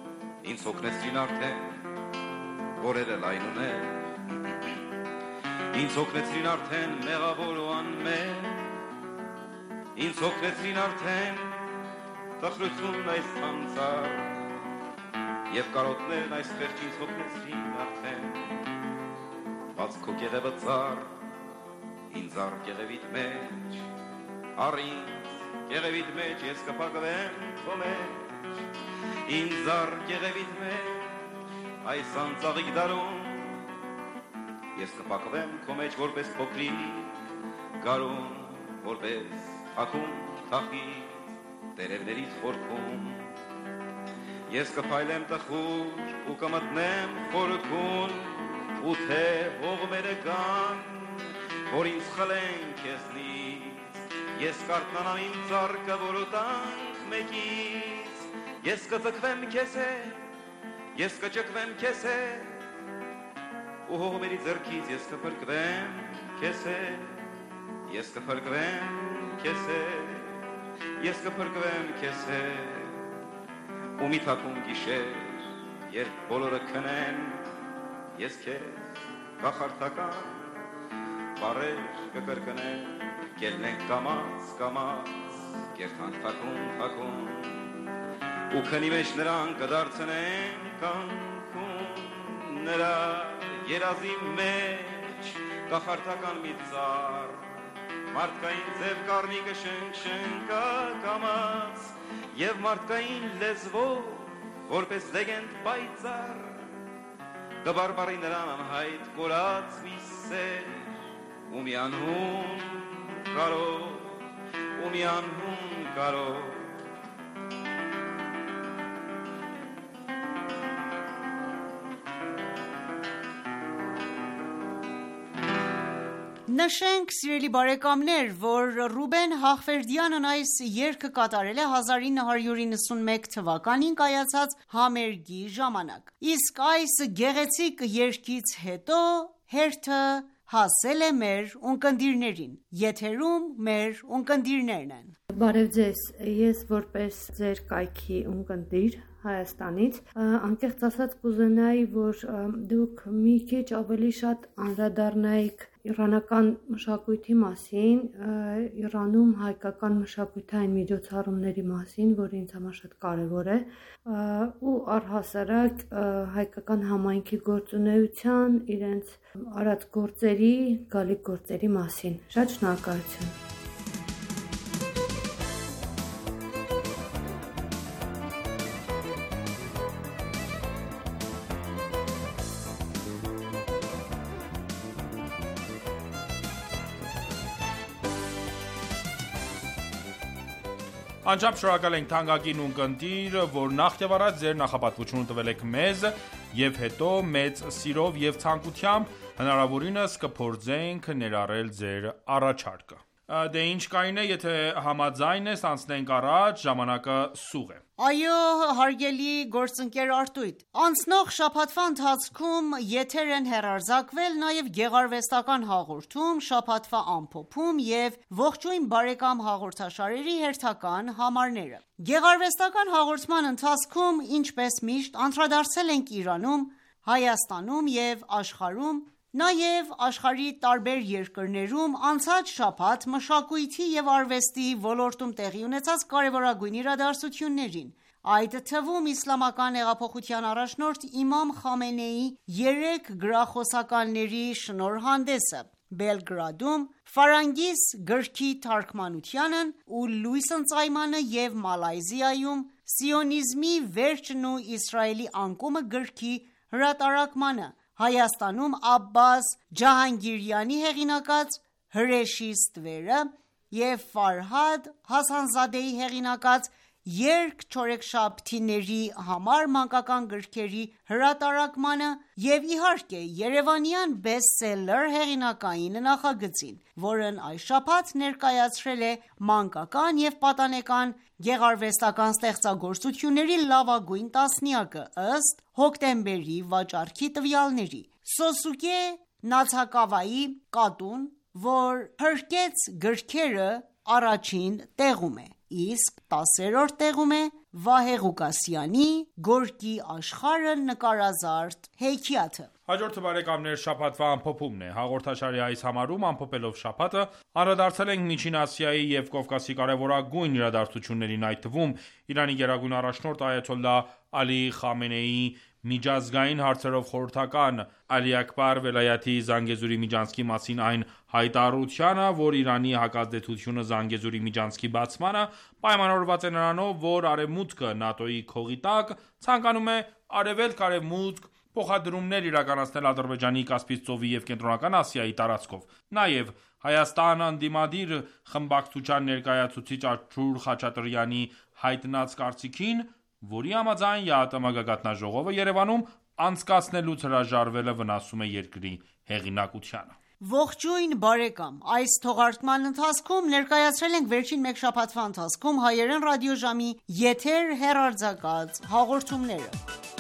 Speaker 14: ինձ հոգնեցրին արդեն, օրերը լայն ուներ, Ինձ օգնեցրին արդեն մեղավոր ու անմեղ, ինձ օգնեցրին արդեն տխրությունն այս ցանցար, և կարոտներն այս խեղճ ինձ օգնեցրին արդեն, բաց քո գեղևը ծառ, ինձ առ գեղևիդ մեջ, առ ինձ գեղևիդ մեջ ես կփակվեմ քո մեջ, ինձ առ գեղևիդ մեջ այս անծաղիկ դարում, ես կփակվեմ քո մեջ որպես փոքրիկ գարուն, որպես թաքուն թախիծ տերևներից խորքում, ես կփայլեմ տխուր ու կմտնեմ խորքում, ու թե հողմերը կան, որ ինձ խլեն քեզնից, ես կարթնանամ իմ ծառկը որոտանք մեկից, ես կձգվեմ քեզ հետ, ես կճկվեմ քեզ հետ, ու հողմերի ձեռքից ես կփրկվեմ քեզ հետ, ես կփրկվեմ քեզ հետ, ես կփրկվեմ քեզ հետ, ու մի թաքուն գիշեր, երբ բոլորը քնեն, ես քեզ կախարդական բարեր կկրկնեմ, կելնենք կամաց, կամաց, կերթանք թաքուն, թաքուն, ու քնի մեջ նրան կդարձնեն կանքուն, նրա երազի մեջ կախարդական մի ծառ, մարդկային ձև կարմի կշնչնկա կամաց, և մարդկային լեզվով, որպես լեգենդ պայծառ, կբարբարի նրան անհայտ կորած մի սեր, ու մի անհուն կարով, ու մի անհուն կարով,
Speaker 12: Նշենք, սիրելի բարեկամներ, որ Ռուբեն Հաղվերդյանն այս երգը կատարել է հազար ինը հարյուր իննսունմեկ թվականին կայացած համերգի ժամանակ, իսկ այս գեղեցիկ երգից հետո հերթը հասել է մեր ունկնդիրներին, եթերում մեր ունկնդիրներն են։
Speaker 15: Բարև ձեզ, ես որպես ձեր կայքի ունկնդիր Հայաստանից, անկեղծ ասած կուզենայի, որ դուք մի քիչ ավելի շատ անդրադառնայիք իրանական մշակույթի մասին, Իրանում հայկական մշակութային միջոցառումների մասին, որը ինձ համար շատ կարևոր է, ու առհասարակ հայկական համայնքի գործունեության, իրենց արած գործերի, գալիք գործերի մասին։ Շատ շնորհակալություն։
Speaker 1: Անչափ շնորհակալ ենք թանկագին ունկնդիր, որ նախ եւ առաջ ձեր նախապատվությունը տվել եք մեզ, եւ հետո մեծ սիրով եւ ցանկությամբ հնարավորինս կփորձենք ներառել ձեր առաջարկը։ Դե ինչ կայուն է, եթե համաձայն ես, անցնենք առաջ, ժամանակը սուղ է։
Speaker 12: Այո, հարգելի գործընկեր Արտույտ, անցնող շաբաթվա ընթացքում եթեր են հեռարձակվել նաև գեղարվեստական հաղորդում, շաբաթվա ամփոփում եւ ողջույն բարեկամ հաղորդաշարերի հերթական համարները։ Գեղարվեստական հաղորդման ընթացքում, ինչպես միշտ, անդրադարձել ենք Իրանում, Հայաստանում եւ աշխարհում, նաև աշխարհի տարբեր երկրներում անցած շաբաթ մշակույթի եւ արվեստի ոլորտում տեղի ունեցած կարևորագույն իրադարձություններին, այդ թվում իսլամական հեղափոխության առաջնորդ Իմամ Խամենեիի երեք գրախոսականների շնորհանդեսը Բելգրադում, Ֆարանգիս գրքի թարգմանությանն ու լույս ընծայմանը եւ Մալայզիայում Սիոնիզմի վերջն ու Իսրայելի անկումը գրքի հրատարակմանը, Հայաստանում Աբբաս Ջահանգիրյանի հեղինակած Հրեշի ստվերը և Ֆարհադ Հասանզադեի հեղինակած երգ չորեքշաբթիների համար մանկական գրքերի հրատարակմանը և իհարկե երևանյան բեսթսելլեր հեղինակային նախագծին, որն այս շաբաթ ներկայացրել է մանկական և պատանեկան գեղարվեստական ստեղծագործությունների լավագույն տասնյակը ըստ հոկտեմբերի վաճառքի տվյալների։ Սոսուկե Նացակավայի կատուն, որ փրկեց գրքերը, առաջին տեղում է, իսկ տասերորդ տեղում է Վահե Ղուկասյանի Գորկի աշխարհը նկարազարդ հեքիաթը։
Speaker 1: Հաջորդը բարեկամներ շաբաթվա ամփոփումն է։ Հաղորդաշարի այս համարում ամփոփելով շաբաթը անդրադարձել ենք Միջին Ասիայի եւ Կովկասի կարևորագույն իրադարձություններին, այդ թվում Իրանի գերագույն առաջնորդ այաթոլլահ Ալի Խամենեիի միջազգային հարցերով խորհրդական Ալի Աքբար վելայաթի Զանգեզուրի միջանցքի մասին այն հայտարարությանը, որ Իրանի հակազդեցությունը Զանգեզուրի միջանցքի բացմանը պայմանավորված է նրանով, որ Արևմուտքը ՆԱՏՕ-ի քողի տակ ցանկանում է արևելք-արևմուտք փոխադրումներ իրականացնել Ադրբեջանի, Կասպից ծովի և Կենտրոնական Ասիայի տարածքով։ Նաև Հայաստան ընդդիմադիր խմբակցության ներկայացուցիչ Աջուր Խաչատրյանի հայտնած կարծիքին, որի համաձայն ԵԱՏՄ գագաթնաժողովը Երևանում անցկացնելուց հրաժարվելը վնասում է երկրի հեղինակությանը։
Speaker 12: Ողջույն բարեկամ, այս թողարկման ընթացքում ներկայացրել ենք վերջին մեկ շաբաթվա ընթացքում հայերեն ռադիոժամի եթեր հեռարձակած հաղորդումները։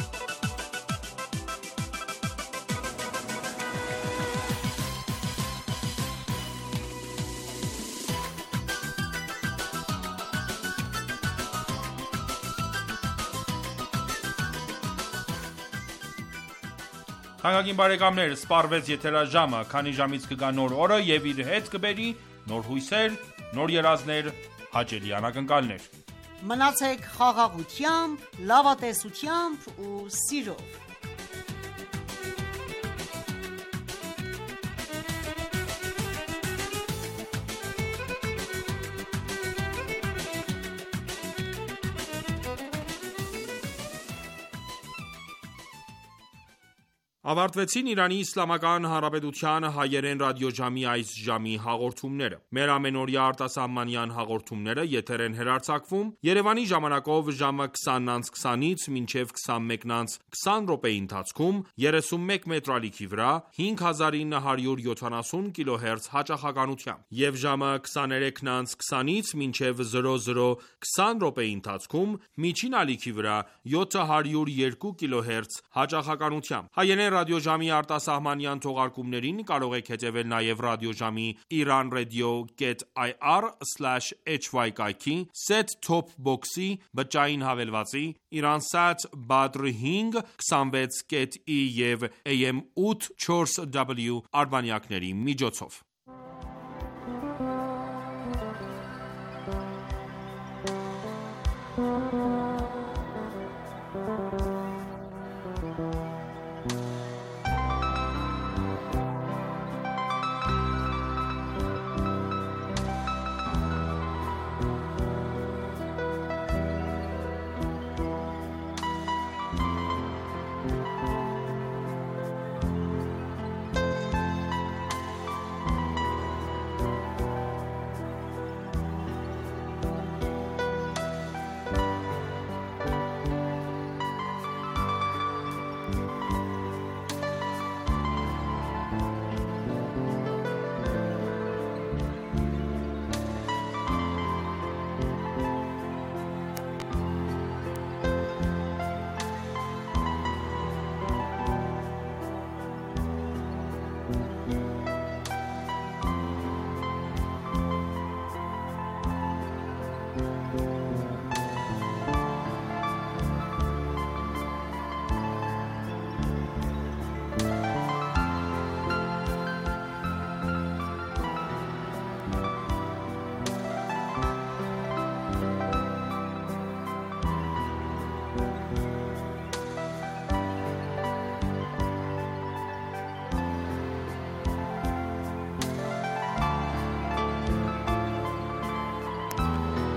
Speaker 1: Թանկագին բարեկամներ, սպառվեց եթերաժամը, քանի ժամից կգա նոր օրը և իր հետ կբերի նոր հույսեր, նոր երազներ, հաճելի անակնկալներ։
Speaker 12: Մնացեք խաղաղությամբ, լավատեսությամբ ու սիրով։
Speaker 1: Ավարտվեցին Իրանի Իսլամական Հանրապետության հայերեն ռադիոժամի այս ժամի հաղորդումները։ Մեր ամենօրյա արտասահմանյան հաղորդումները եթեր են հեռարձակվում Երևանի ժամանակով ժամը քսանից քսանից մինչև քսանմեկից քսան րոպեի ընթացքում երեսունմեկ մետրալիքի վրա հինգ հազար ինը հարյուր յոթանասուն կիլոհերց հաճախականությամբ և ժամը քսաներեքից քսանից մինչև զրո զրո քսան րոպեի ընթացքում միջին ալիքի վրա յոթ հարյուր երկու կիլոհերց հաճախականությամբ։ Հայերեն ռադիոժամի արտասահմանյան թողարկումներին կարող եք հետևել նաև ռադիոժամի iranradio.ir slash hy կայքի, set-top box-ի, բջջային հավելվածի, Iransat Badr հինգ քսանվեց կետ ի և A M ութ չորս W արբանյակների միջոցով։
Speaker 15: Thank you.